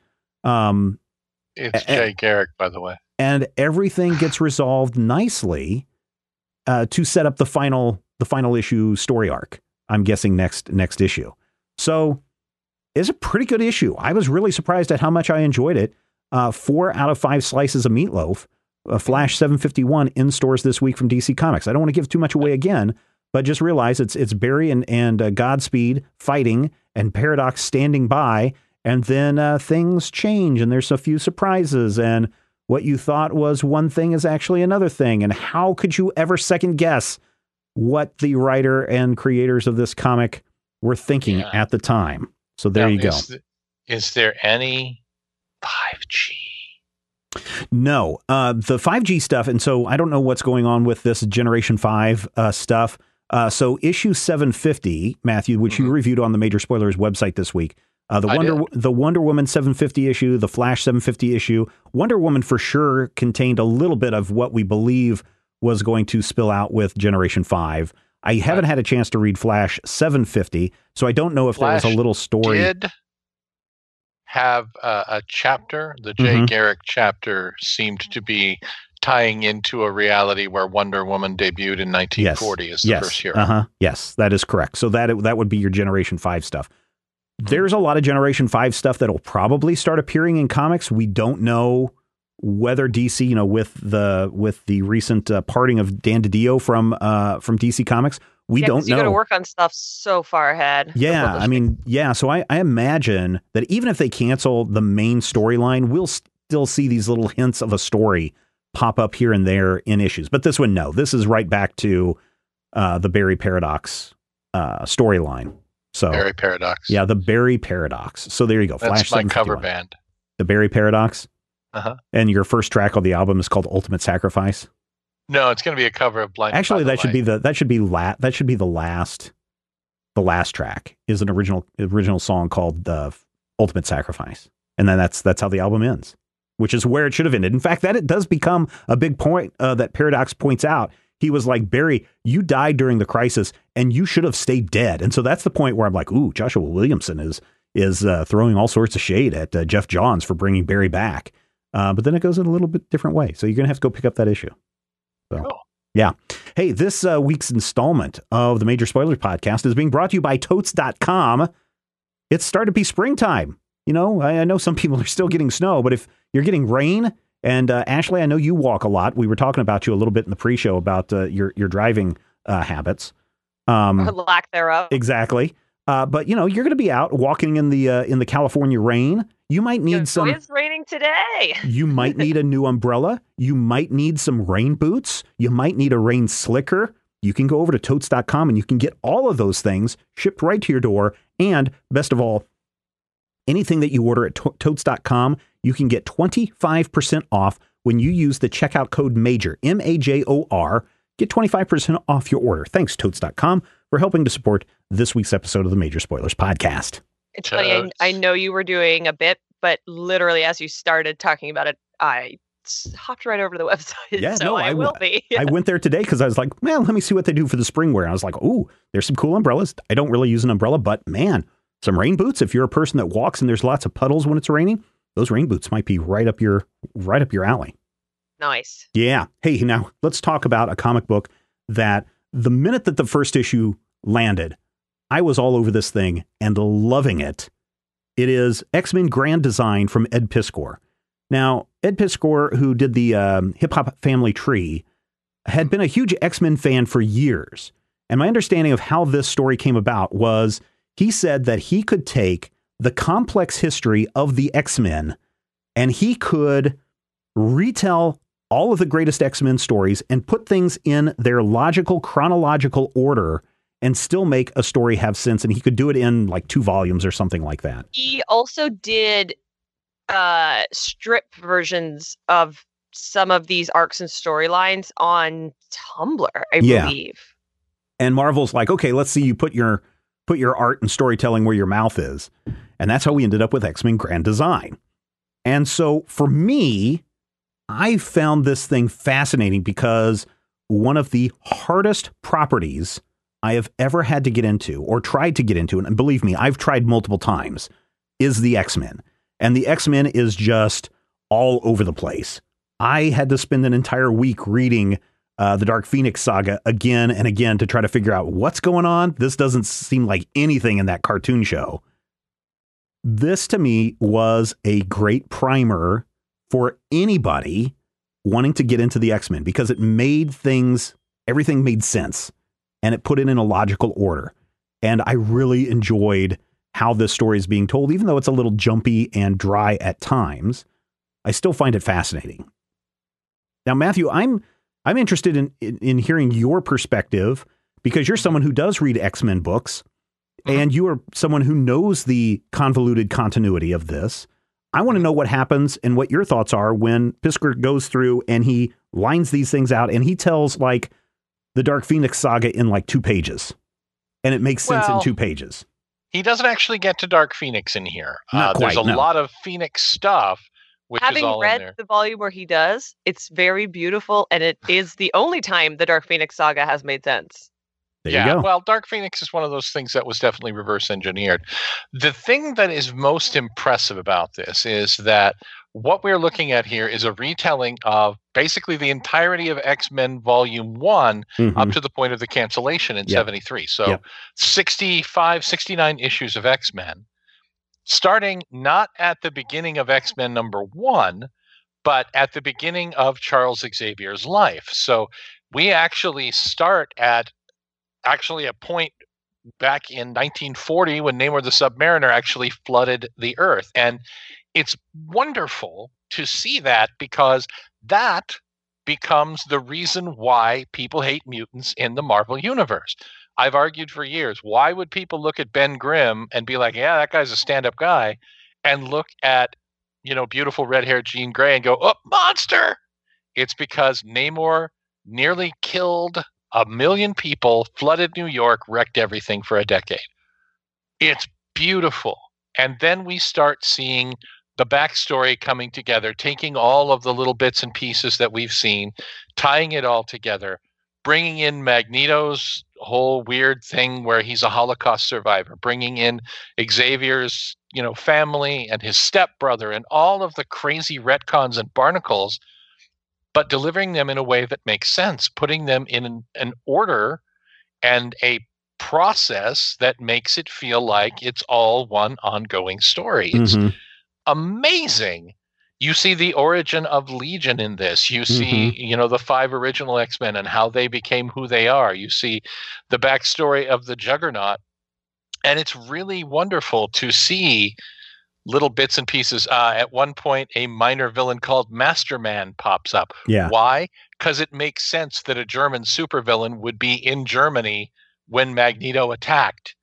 It's Jay Garrick, by the way. And everything gets resolved nicely to set up the final issue story arc. I'm guessing next issue. So it's a pretty good issue. I was really surprised at how much I enjoyed it. 4 out of 5 slices of meatloaf. Flash 751 in stores this week from DC Comics. I don't want to give too much away again, but just realize it's Barry and Godspeed fighting and Paradox standing by, And then things change and there's a few surprises, and what you thought was one thing is actually another thing. And how could you ever second guess what the writer and creators of this comic were thinking at the time? So there you go. Is there any 5G? No, the 5G stuff. And so I don't know what's going on with this Generation 5 stuff. So issue 750, Matthew, which you reviewed on the Major Spoilers website this week, the Wonder Woman 750 issue, the Flash 750 issue, Wonder Woman for sure contained a little bit of what we believe was going to spill out with Generation 5. I haven't had a chance to read Flash 750, so I don't know if Flash there was a little story. Did have a chapter. The Jay Garrick chapter seemed to be tying into a reality where Wonder Woman debuted in 1940 as the first hero. Yes, that is correct. So that would be your Generation 5 stuff. There's a lot of Generation 5 stuff that'll probably start appearing in comics. We don't know whether DC, with the recent parting of Dan DiDio from DC Comics, we don't know. You got to work on stuff so far ahead. Yeah, I mean, yeah. So I imagine that even if they cancel the main storyline, we'll still see these little hints of a story pop up here and there in issues. But this one, no. This is right back to the Barry Paradox storyline. So Barry Paradox. Yeah, the Barry Paradox. So there you go. That's Flash my cover band. The Barry Paradox. And your first track on the album is called Ultimate Sacrifice. No, it's going to be a cover of Blinded Actually, by the that should be the last track is an original song called the Ultimate Sacrifice, and then that's how the album ends, which is where it should have ended. In fact, that it does become a big point that Paradox points out. He was like, Barry, you died during the crisis, and you should have stayed dead. And so that's the point where I'm like, ooh, Joshua Williamson is throwing all sorts of shade at Jeff Johns for bringing Barry back. But then it goes in a little bit different way. So you're going to have to go pick up that issue. So, cool. Yeah. Hey, this week's installment of the Major Spoilers podcast is being brought to you by Totes.com. It's starting to be springtime. I know some people are still getting snow, but if you're getting rain, and Ashley, I know you walk a lot. We were talking about you a little bit in the pre-show about your driving habits. Or lack thereof. Exactly. But you're going to be out walking in the California rain. You might need some. It's raining today. You might need a new umbrella. You might need some rain boots. You might need a rain slicker. You can go over to Totes.com and you can get all of those things shipped right to your door. And best of all, anything that you order at Totes.com, you can get 25% off when you use the checkout code MAJOR, MAJOR. Get 25% off your order. Thanks, Totes.com, for helping to support this week's episode of the Major Spoilers podcast. It's funny. I know you were doing a bit, but literally as you started talking about it, I hopped right over to the website. Yeah, so I will be. I went there today because I was like, man, let me see what they do for the spring wear. And I was like, ooh, there's some cool umbrellas. I don't really use an umbrella, but man, some rain boots. If you're a person that walks and there's lots of puddles when it's raining, those rain boots might be right up your alley. Nice. Yeah. Hey, now let's talk about a comic book that the minute that the first issue landed, I was all over this thing and loving it. It is X-Men Grand Design from Ed Piskor. Now, Ed Piskor, who did the Hip Hop Family Tree, had been a huge X-Men fan for years. And my understanding of how this story came about was he said that he could take the complex history of the X-Men and he could retell all of the greatest X-Men stories and put things in their logical, chronological order and still make a story have sense. And he could do it in like 2 volumes or something like that. He also did strip versions of some of these arcs and storylines on Tumblr, I believe. And Marvel's like, okay, let's see you put your art and storytelling where your mouth is. And that's how we ended up with X-Men Grand Design. And so for me, I found this thing fascinating because one of the hardest properties I have ever had to get into or tried to get into, and believe me, I've tried multiple times, is the X-Men. And the X-Men is just all over the place. I had to spend an entire week reading the Dark Phoenix saga again and again to try to figure out what's going on. This doesn't seem like anything in that cartoon show. This to me was a great primer for anybody wanting to get into the X-Men because it made everything made sense and it put it in a logical order. And I really enjoyed how this story is being told, even though it's a little jumpy and dry at times. I still find it fascinating. Now, Matthew, I'm interested in hearing your perspective, because you're someone who does read X-Men books, and you are someone who knows the convoluted continuity of this. I want to know what happens and what your thoughts are when Piskor goes through and he lines these things out and he tells like the Dark Phoenix saga in like 2 pages, and it makes sense in 2 pages. He doesn't actually get to Dark Phoenix in here. Not quite, there's a no. lot of Phoenix stuff, which Having is all in read there. the volume where he does, it's very beautiful, and it is the only time the Dark Phoenix saga has made sense. There you go. Well, Dark Phoenix is one of those things that was definitely reverse engineered. The thing that is most impressive about this is that what we're looking at here is a retelling of basically the entirety of X-Men Volume 1 up to the point of the cancellation in 73. So 65, 69 issues of X-Men, starting not at the beginning of X-Men number 1, but at the beginning of Charles Xavier's life. So we actually start at a point back in 1940 when Namor the Submariner actually flooded the Earth. And it's wonderful to see that, because that becomes the reason why people hate mutants in the Marvel Universe. I've argued for years, why would people look at Ben Grimm and be like, yeah, that guy's a stand-up guy, and look at, beautiful red-haired Jean Grey and go, oh, monster! It's because Namor nearly killed 1 million people, flooded New York, wrecked everything for a decade. It's beautiful. And then we start seeing the backstory coming together, taking all of the little bits and pieces that we've seen, tying it all together, bringing in Magneto's whole weird thing where he's a Holocaust survivor, bringing in Xavier's, family and his stepbrother and all of the crazy retcons and barnacles, but delivering them in a way that makes sense, putting them in an order and a process that makes it feel like it's all one ongoing story. It's amazing. You see the origin of Legion in this. You see, the 5 original X-Men and how they became who they are. You see the backstory of the Juggernaut. And it's really wonderful to see little bits and pieces. At one point, a minor villain called Masterman pops up. Yeah. Why? Because it makes sense that a German supervillain would be in Germany when Magneto attacked.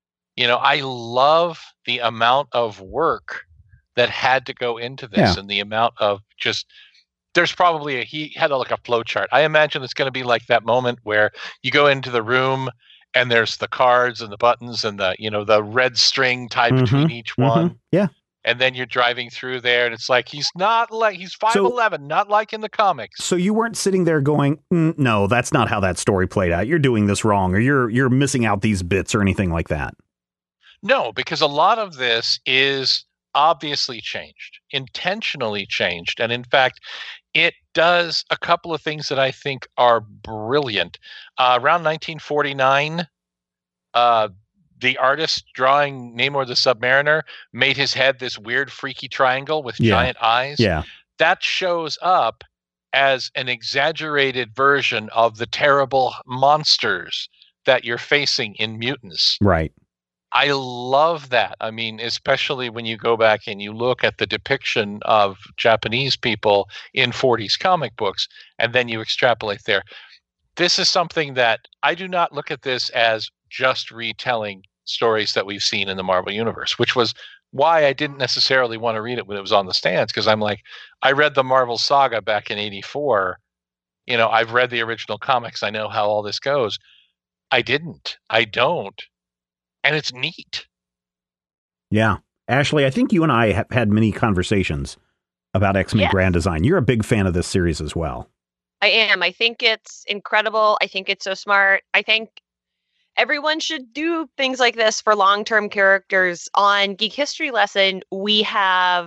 I love the amount of work that had to go into this, and the amount of there's probably he had like a flow chart. I imagine it's going to be like that moment where you go into the room and there's the cards and the buttons and the, the red string tied between each one. Yeah. And then you're driving through there and it's like, he's 5'11", not like in the comics. So you weren't sitting there going, no, that's not how that story played out. You're doing this wrong, or you're missing out these bits or anything like that. No, because a lot of this is obviously changed, intentionally changed. And in fact, it does a couple of things that I think are brilliant. Around 1949, the artist drawing Namor the Submariner made his head this weird, freaky triangle with giant eyes. Yeah. That shows up as an exaggerated version of the terrible monsters that you're facing in Mutants. Right. I love that. I mean, especially when you go back and you look at the depiction of Japanese people in 40s comic books, and then you extrapolate there. This is something that I do not look at this as just retelling stories that we've seen in the Marvel Universe, which was why I didn't necessarily want to read it when it was on the stands, because I'm like, I read the Marvel Saga back in 84. I've read the original comics. I know how all this goes. I don't. And it's neat. Yeah. Ashley, I think you and I have had many conversations about X-Men Grand Design. You're a big fan of this series as well. I am. I think it's incredible. I think it's so smart. I think everyone should do things like this for long-term characters. On Geek History Lesson, we have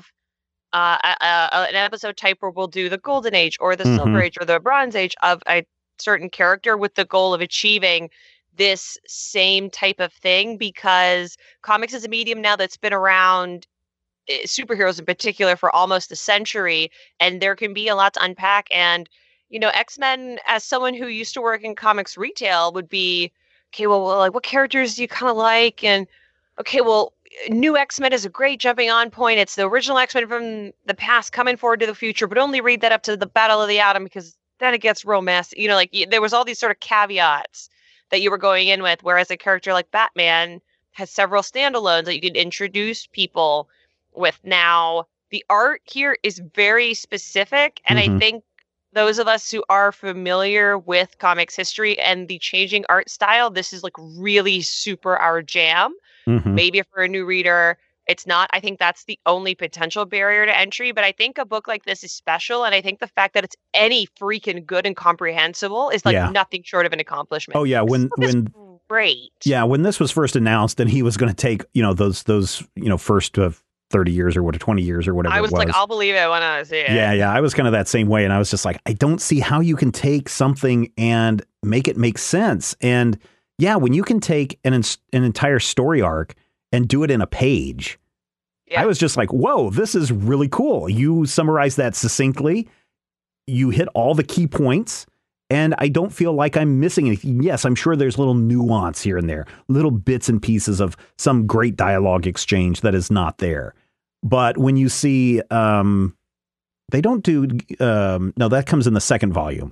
an episode type where we'll do the Golden Age or the Silver Age or the Bronze Age of a certain character with the goal of achieving this same type of thing, because comics is a medium now that's been around, superheroes in particular, for almost a century, and there can be a lot to unpack. And X-Men, as someone who used to work in comics retail, would be, okay, well, like, what characters do you kind of like? And okay, well, New X-Men is a great jumping on point. It's the original X-Men from the past coming forward to the future, but only read that up to the Battle of the Atom because then it gets real messy. You know, like there was all these sort of caveats that you were going in with, whereas a character like Batman has several standalones that you could introduce people with. Now, the art here is very specific, and I think those of us who are familiar with comics history and the changing art style, this is like really super our jam. Maybe for a new reader, it's not. I think that's the only potential barrier to entry. But I think a book like this is special. And I think the fact that it's any freaking good and comprehensible is like nothing short of an accomplishment. Oh, yeah. When great. Yeah. When this was first announced and he was going to take, those first 30 years or 20 years or whatever I was it was. like, I'll believe it when I see it. Yeah. I was kind of that same way. And I was just like, I don't see how you can take something and make it make sense. And yeah, when you can take an entire story arc and do it in a page, I was just like, whoa, this is really cool. You summarize that succinctly. You hit all the key points. And I don't feel like I'm missing anything. Yes, I'm sure there's little nuance here and there, little bits and pieces of some great dialogue exchange that is not there. But when you see, they don't do, no, that comes in the second volume.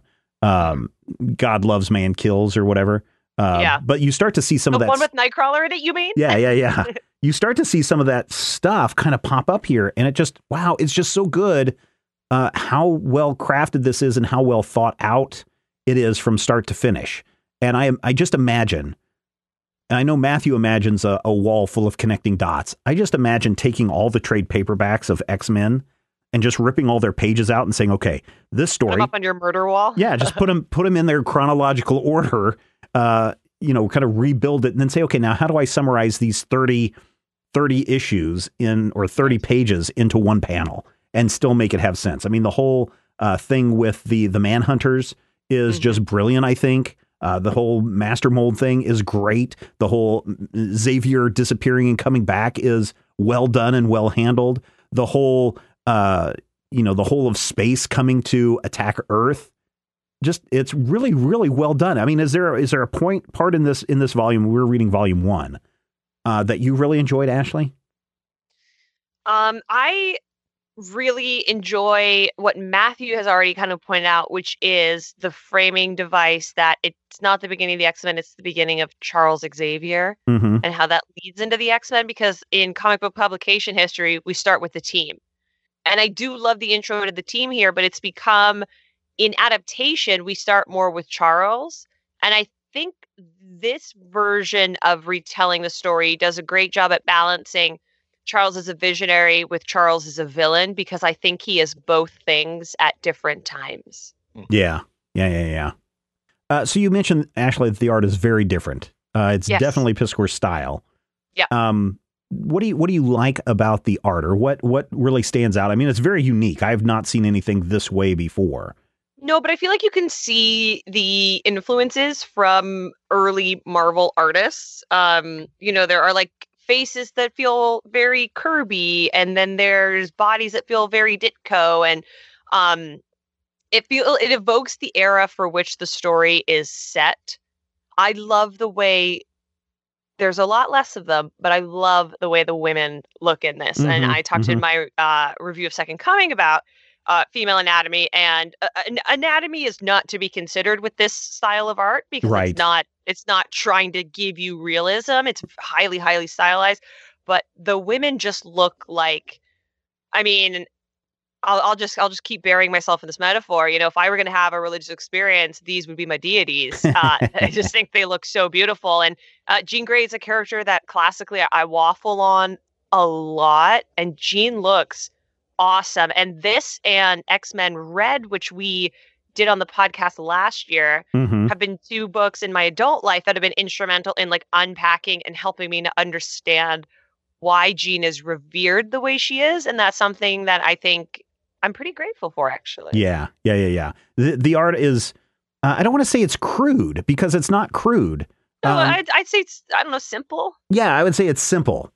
God Loves, Man Kills or whatever. But you start to see some of that. The one with Nightcrawler in it, you mean? Yeah. You start to see some of that stuff kind of pop up here. And it just, wow, it's just so good how well crafted this is and how well thought out it is from start to finish. And I just imagine, and I know Matthew imagines a wall full of connecting dots. I just imagine taking all the trade paperbacks of X-Men and just ripping all their pages out and saying, okay, this story. Put them up on your murder wall? Yeah, just put them in their chronological order, kind of rebuild it and then say, okay, now how do I summarize these 30 issues or 30 pages into one panel and still make it have sense? I mean, the whole thing with the Manhunters is just brilliant, I think. The whole Master Mold thing is great. The whole Xavier disappearing and coming back is well done and well handled. The whole, the whole of space coming to attack Earth. Just, it's really, really well done. I mean, is there a part in this volume? We're reading volume 1 that you really enjoyed, Ashley? I really enjoy what Matthew has already kind of pointed out, which is the framing device that it's not the beginning of the X-Men, it's the beginning of Charles Xavier and how that leads into the X-Men, because in comic book publication history, we start with the team. And I do love the intro to the team here, but it's become, in adaptation, we start more with Charles. And I think this version of retelling the story does a great job at balancing Charles as a visionary with Charles as a villain, because I think he is both things at different times. Yeah. So you mentioned, Ashley, that the art is very different. It's definitely Piskor's style. Yeah. What do you like about the art, or what really stands out? I mean, it's very unique. I have not seen anything this way before. No, but I feel like you can see the influences from early Marvel artists. There are like faces that feel very Kirby, and then there's bodies that feel very Ditko, and it evokes the era for which the story is set. I love the way there's a lot less of them, but I love the way the women look in this. And I talked in my review of Second Coming about female anatomy, and anatomy is not to be considered with this style of art, because it's not trying to give you realism. It's highly, highly stylized, but the women just look like, I mean, I'll just keep burying myself in this metaphor. If I were going to have a religious experience, these would be my deities. I just think they look so beautiful. And Jean Grey is a character that classically I waffle on a lot, and Jean looks awesome. And this and X-Men Red, which we did on the podcast last year, have been two books in my adult life that have been instrumental in like unpacking and helping me to understand why Jean is revered the way she is. And that's something that I think I'm pretty grateful for, actually. Yeah. The art is, I don't want to say it's crude, because it's not crude. No, I'd say it's, I don't know, simple. Yeah, I would say it's simple.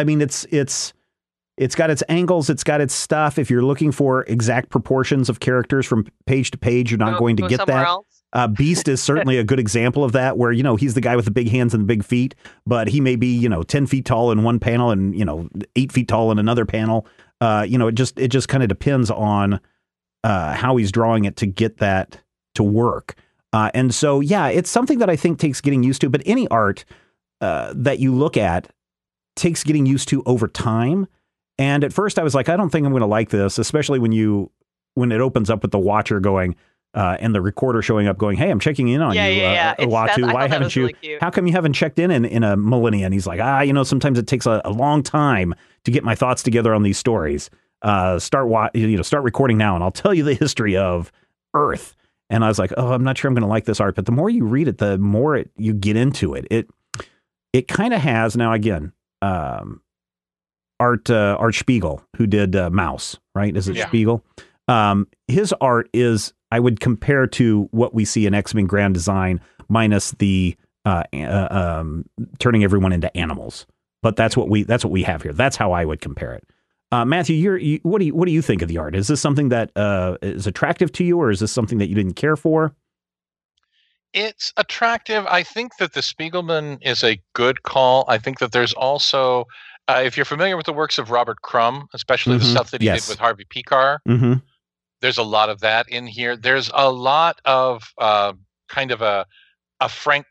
It's got its angles, it's got its stuff. If you're looking for exact proportions of characters from page to page, you're not going to get that. Else. Beast is certainly a good example of that, where, he's the guy with the big hands and the big feet, but he may be, 10 feet tall in one panel and, 8 feet tall in another panel. It just kind of depends on how he's drawing it to get that to work. And so, yeah, it's something that I think takes getting used to, but any art that you look at takes getting used to over time. And at first I was like, I don't think I'm going to like this, especially when it opens up with the watcher going, and the recorder showing up going, hey, I'm checking in on you, Uatu. Why haven't you, really how come you haven't checked in a millennia? And he's like, sometimes it takes a long time to get my thoughts together on these stories. Start recording now and I'll tell you the history of Earth. And I was like, I'm not sure I'm going to like this art, but the more you read it, the more you get into it. It kind of has, now again, Art Spiegel, who did Mouse, right? Is it Spiegel? His art is, I would compare to what we see in X-Men Grand Design minus the turning everyone into animals. But that's what we have here. That's how I would compare it. Matthew, what do you think of the art? Is this something that is attractive to you, or is this something that you didn't care for? It's attractive. I think that the Spiegelman is a good call. I think that there's also, if you're familiar with the works of Robert Crumb, especially the stuff that he did with Harvey Pekar, there's a lot of that in here. There's a lot of kind of a Frank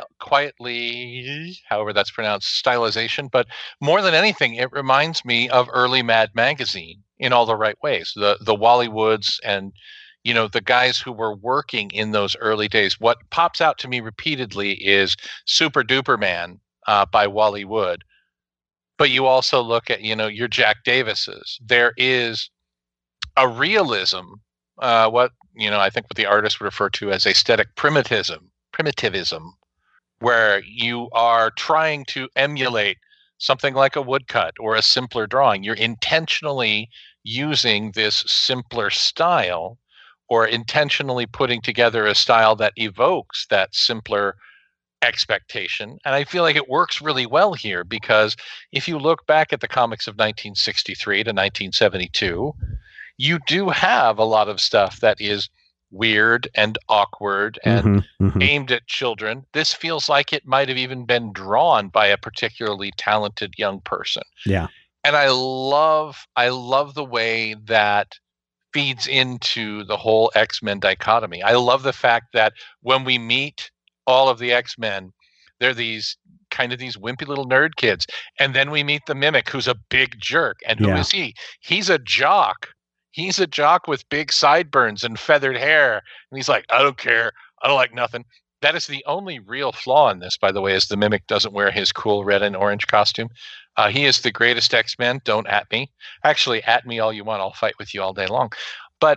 Quietly, however that's pronounced, stylization. But more than anything, it reminds me of early Mad Magazine in all the right ways. The Wally Woods and, the guys who were working in those early days. What pops out to me repeatedly is Super Duper Man by Wally Wood. But you also look at, your Jack Davises. There is a realism, I think what the artist would refer to as aesthetic primitivism, where you are trying to emulate something like a woodcut or a simpler drawing. You're intentionally using this simpler style, or intentionally putting together a style that evokes that simpler expectation. And I feel like it works really well here, because if you look back at the comics of 1963 to 1972, you do have a lot of stuff that is weird and awkward and aimed at children. This feels like it might have even been drawn by a particularly talented young person. Yeah. And I love the way that feeds into the whole X-Men dichotomy. I love the fact that when we meet all of the X-Men, they're these wimpy little nerd kids. And then we meet the Mimic, who's a big jerk. And who is he? He's a jock. He's a jock with big sideburns and feathered hair. And he's like, I don't care. I don't like nothing. That is the only real flaw in this, by the way, is the Mimic doesn't wear his cool red and orange costume. He is the greatest X-Men. Don't at me. Actually, at me all you want. I'll fight with you all day long. But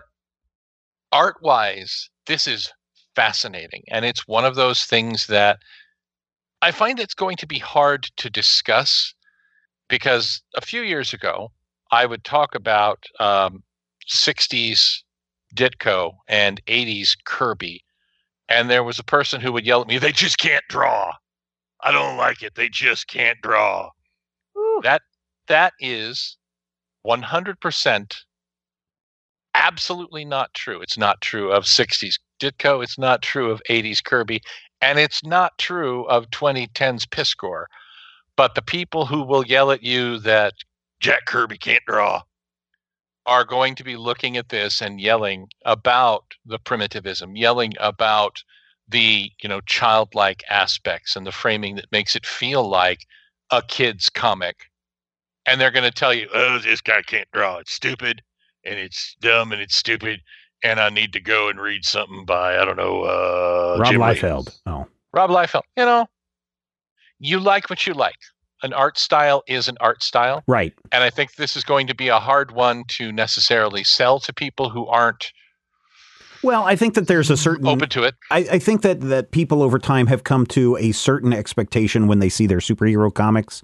art-wise, this is fascinating. And it's one of those things that I find it's going to be hard to discuss, because a few years ago, I would talk about 60s Ditko and 80s Kirby. And there was a person who would yell at me, they just can't draw. I don't like it. They just can't draw. Ooh. That is 100% absolutely not true. It's not true of 60s Ditko. It's not true of 80s Kirby. And it's not true of 2010's Piskor. But the people who will yell at you that Jack Kirby can't draw are going to be looking at this and yelling about the primitivism, yelling about the, childlike aspects and the framing that makes it feel like a kid's comic. And they're going to tell you, oh, this guy can't draw. It's stupid and it's dumb and it's stupid. And I need to go and read something by, I don't know, Rob Jim Liefeld. Lee. Oh, Rob Liefeld. You like what you like. An art style is an art style. Right. And I think this is going to be a hard one to necessarily sell to people who aren't. Well, I think that there's a certain open to it. I think that people over time have come to a certain expectation when they see their superhero comics.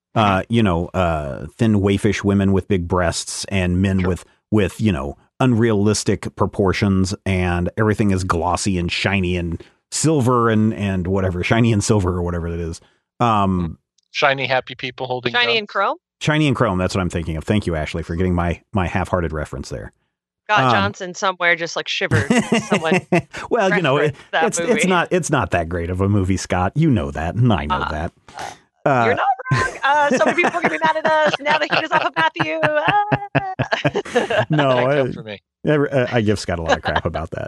Thin, waifish women with big breasts and men with unrealistic proportions, and everything is glossy and shiny and silver and whatever, shiny and silver or whatever it is. Shiny, happy people holding shiny guns. and chrome. Shiny and chrome. That's what I'm thinking of. Thank you, Ashley, for getting my half-hearted reference there. Scott Johnson somewhere just like shivered. Someone well, you know, it's not that great of a movie, Scott. You know that, and I know that. You're not wrong. So many people are gonna be mad at us now. The heat is off of Matthew. No, for me. I give Scott a lot of crap about that.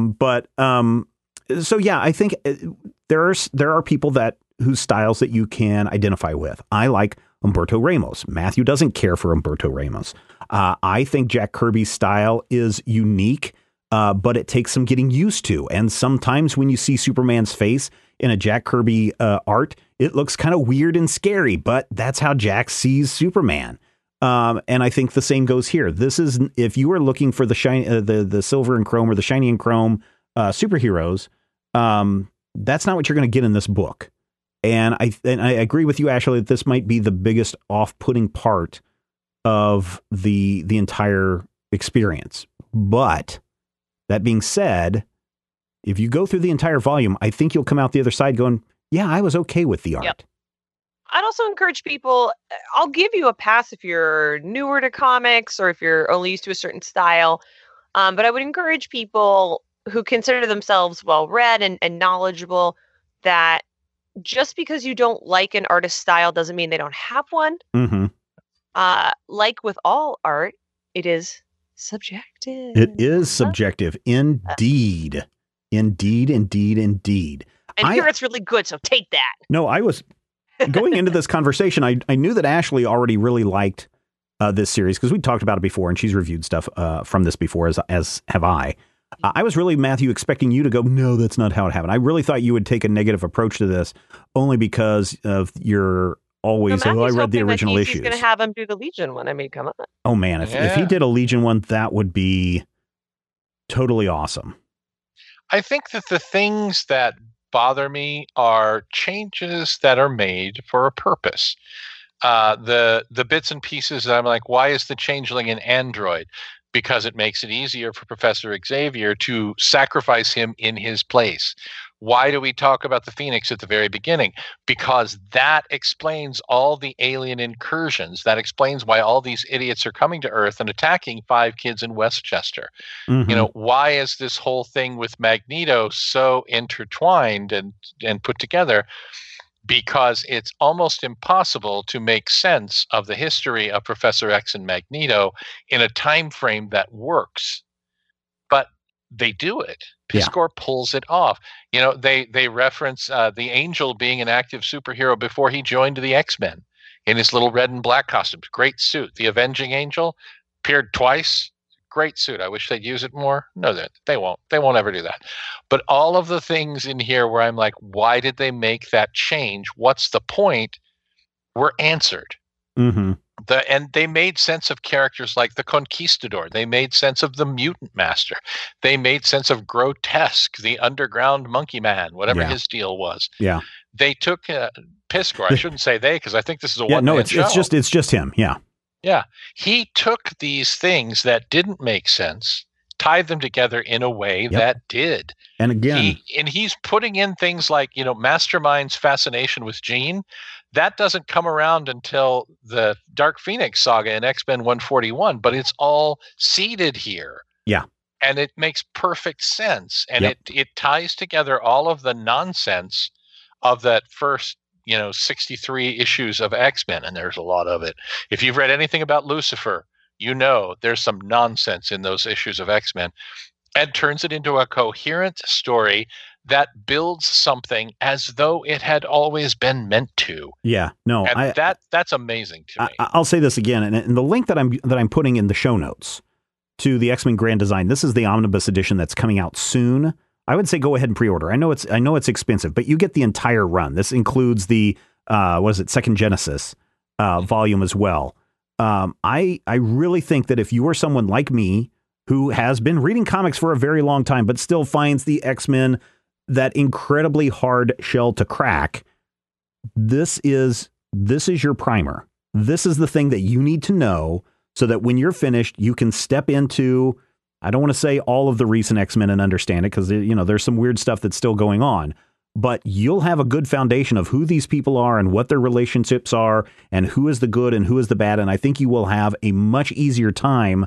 So yeah, I think there are people whose styles that you can identify with. I like Humberto Ramos. Matthew doesn't care for Humberto Ramos. I think Jack Kirby's style is unique, but it takes some getting used to. And sometimes when you see Superman's face in a Jack Kirby art, it looks kind of weird and scary, but that's how Jack sees Superman. And I think the same goes here. This is, if you are looking for the silver and chrome or the shiny and chrome superheroes, that's not what you're going to get in this book. And I agree with you, Ashley, that this might be the biggest off-putting part of the entire experience. But that being said, if you go through the entire volume, I think you'll come out the other side going, yeah, I was okay with the art. Yep. I'd also encourage people, I'll give you a pass if you're newer to comics or if you're only used to a certain style. But I would encourage people who consider themselves well-read and knowledgeable that just because you don't like an artist's style doesn't mean they don't have one. Mm-hmm. Like with all art, it is subjective. It is subjective. Indeed. Indeed. And here it's really good, so take that. No, I was going into this conversation. I knew that Ashley already really liked this series because we talked about it before, and she's reviewed stuff from this before, as have I. I was really, Matthew, expecting you to go, no, that's not how it happened. I really thought you would take a negative approach to this only because of your always, I read the original issues. He's going to have him do the Legion one. I mean, come on. Oh, man. If he did a Legion one, that would be totally awesome. I think that the things that bother me are changes that are made for a purpose. The bits and pieces that I'm like, why is the changeling an android? Because it makes it easier for Professor Xavier to sacrifice him in his place. Why do we talk about the Phoenix at the very beginning? Because that explains all the alien incursions. That explains why all these idiots are coming to Earth and attacking 5 kids in Westchester. Mm-hmm. You know, why is this whole thing with Magneto so intertwined and put together? Because it's almost impossible to make sense of the history of Professor X and Magneto in a time frame that works. But they do it. Piscor pulls it off. You know, they reference the Angel being an active superhero before he joined the X-Men in his little red and black costumes. Great suit. The Avenging Angel appeared twice. Great suit. I wish they'd use it more. No, they won't. They won't ever do that. But all of the things in here where I'm like, why did they make that change? What's the point? Were answered. Mm-hmm. And they made sense of characters like the Conquistador. They made sense of the Mutant Master. They made sense of Grotesque, the underground monkey man, whatever his deal was. Yeah. They took Piscor. I shouldn't say they, because I think this is a one-man show. It's just him. Yeah. Yeah. He took these things that didn't make sense, tied them together in a way that did. And again, he's putting in things like, you know, Mastermind's fascination with Jean. That doesn't come around until the Dark Phoenix saga in X-Men 141, but it's all seeded here. Yeah. And it makes perfect sense. And it ties together all of the nonsense of that first, 63 issues of X-Men, and there's a lot of it. If you've read anything about Lucifer, you know there's some nonsense in those issues of X-Men, and turns it into a coherent story that builds something as though it had always been meant to. Yeah, no, and that's amazing to me. I'll say this again, and the link that I'm putting in the show notes to the X-Men Grand Design. This is the omnibus edition that's coming out soon. I would say go ahead and pre-order. I know it's expensive, but you get the entire run. This includes the Second Genesis volume as well. I really think that if you are someone like me who has been reading comics for a very long time, but still finds the X-Men that incredibly hard shell to crack, this is your primer. This is the thing that you need to know so that when you're finished, you can step into, I don't want to say all of the recent X-Men and understand it, because there's some weird stuff that's still going on, but you'll have a good foundation of who these people are and what their relationships are and who is the good and who is the bad. And I think you will have a much easier time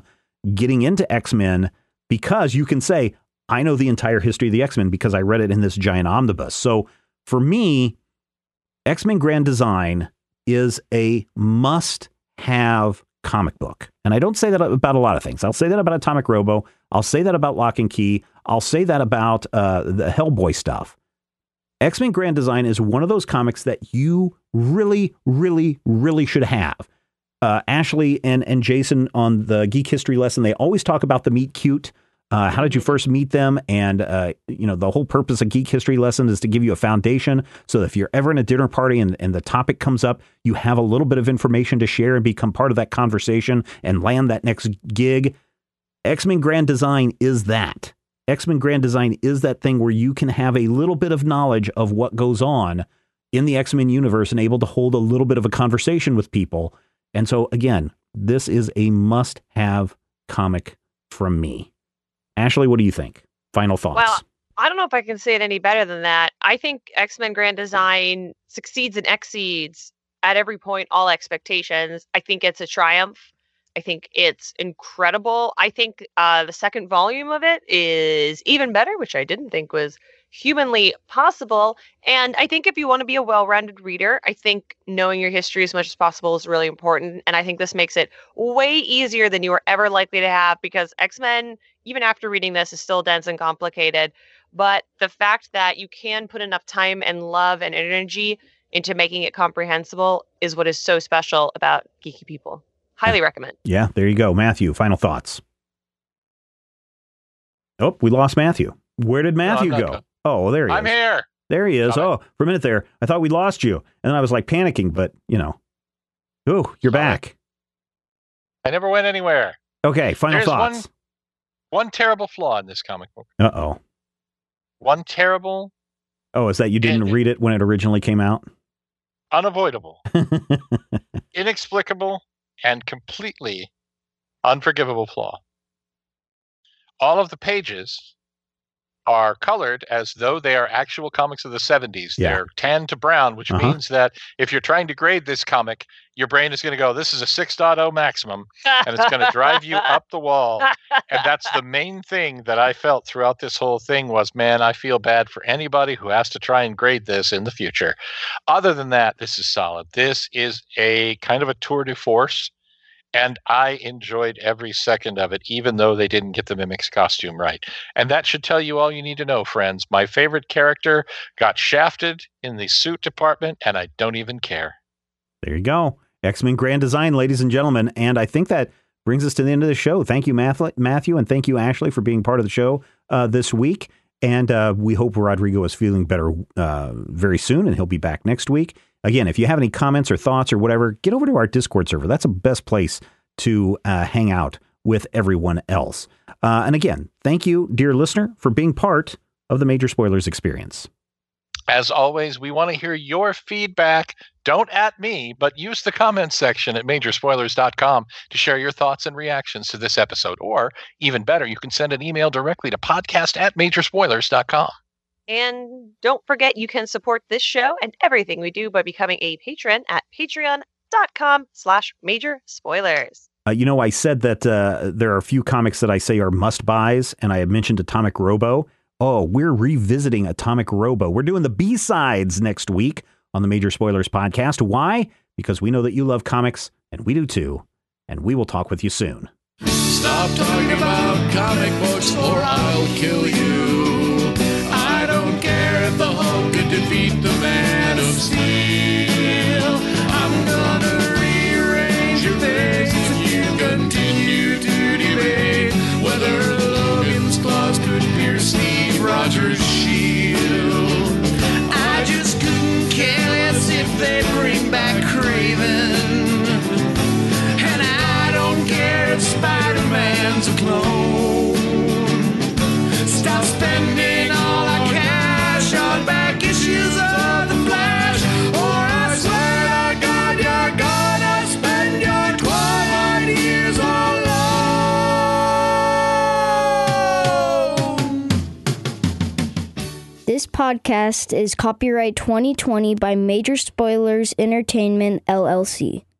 getting into X-Men because you can say, I know the entire history of the X-Men because I read it in this giant omnibus. So for me, X-Men Grand Design is a must-have comic book. And I don't say that about a lot of things. I'll say that about Atomic Robo. I'll say that about Lock and Key. I'll say that about the Hellboy stuff. X-Men Grand Design is one of those comics that you really, really, really should have. Ashley and Jason on the Geek History lesson, they always talk about the meet cute. How did you first meet them? And, the whole purpose of Geek History lesson is to give you a foundation so that if you're ever in a dinner party and the topic comes up, you have a little bit of information to share and become part of that conversation and land that next gig. X-Men Grand Design is that. X-Men Grand Design is that thing where you can have a little bit of knowledge of what goes on in the X-Men universe and able to hold a little bit of a conversation with people. And so, again, this is a must-have comic from me. Ashley, what do you think? Final thoughts. Well, I don't know if I can say it any better than that. I think X-Men Grand Design succeeds and exceeds at every point, all expectations. I think it's a triumph. I think it's incredible. I think the second volume of it is even better, which I didn't think was humanly possible. And I think if you want to be a well-rounded reader, I think knowing your history as much as possible is really important. And I think this makes it way easier than you were ever likely to have, because X-Men, even after reading this, is still dense and complicated. But the fact that you can put enough time and love and energy into making it comprehensible is what is so special about Geeky People. Highly recommend. Yeah, there you go. Matthew, final thoughts. Oh, we lost Matthew. Where did Matthew go? Oh, well, there he is. I'm here. There he is. Oh, for a minute there, I thought we lost you. And then I was like panicking, but oh, you're back. I never went anywhere. Okay, final thoughts. One terrible flaw in this comic book. Uh-oh. One terrible. Oh, is that you didn't read it when it originally came out? Unavoidable. Inexplicable and completely unforgivable flaw. All of the pages are colored as though they are actual comics of the 70s. Yeah. They're tan to brown, which means that if you're trying to grade this comic, your brain is going to go, this is a 6.0 maximum, and it's going to drive you up the wall. And that's the main thing that I felt throughout this whole thing was, man, I feel bad for anybody who has to try and grade this in the future. Other than that, this is solid. This is a kind of a tour de force. And I enjoyed every second of it, even though they didn't get the Mimic's costume right. And that should tell you all you need to know, friends. My favorite character got shafted in the suit department, and I don't even care. There you go. X-Men Grand Design, ladies and gentlemen. And I think that brings us to the end of the show. Thank you, Matthew, and thank you, Ashley, for being part of the show this week. And we hope Rodrigo is feeling better very soon, and he'll be back next week. Again, if you have any comments or thoughts or whatever, get over to our Discord server. That's the best place to hang out with everyone else. And again, thank you, dear listener, for being part of the Major Spoilers experience. As always, we want to hear your feedback. Don't at me, but use the comments section at majorspoilers.com to share your thoughts and reactions to this episode. Or, even better, you can send an email directly to podcast@majorspoilers.com. And don't forget, you can support this show and everything we do by becoming a patron at patreon.com/majorspoilers. I said that there are a few comics that I say are must-buys, and I had mentioned Atomic Robo. Oh, we're revisiting Atomic Robo. We're doing the B-sides next week on the Major Spoilers podcast. Why? Because we know that you love comics, and we do too. And we will talk with you soon. Stop talking about comic books or I'll kill you. I don't care if the Hulk could defeat the Man of Steel. I'm gonna rearrange your face if you continue to debate whether Logan's claws could pierce Steve Rogers' shield. I just couldn't care less if they bring back Kraven. And I don't care if Spider-Man's a clone. Stop spending all our cash on back issues of The Flash, or I swear to God you're gonna spend your 12 years alone. This podcast is copyright 2020 by Major Spoilers Entertainment, LLC.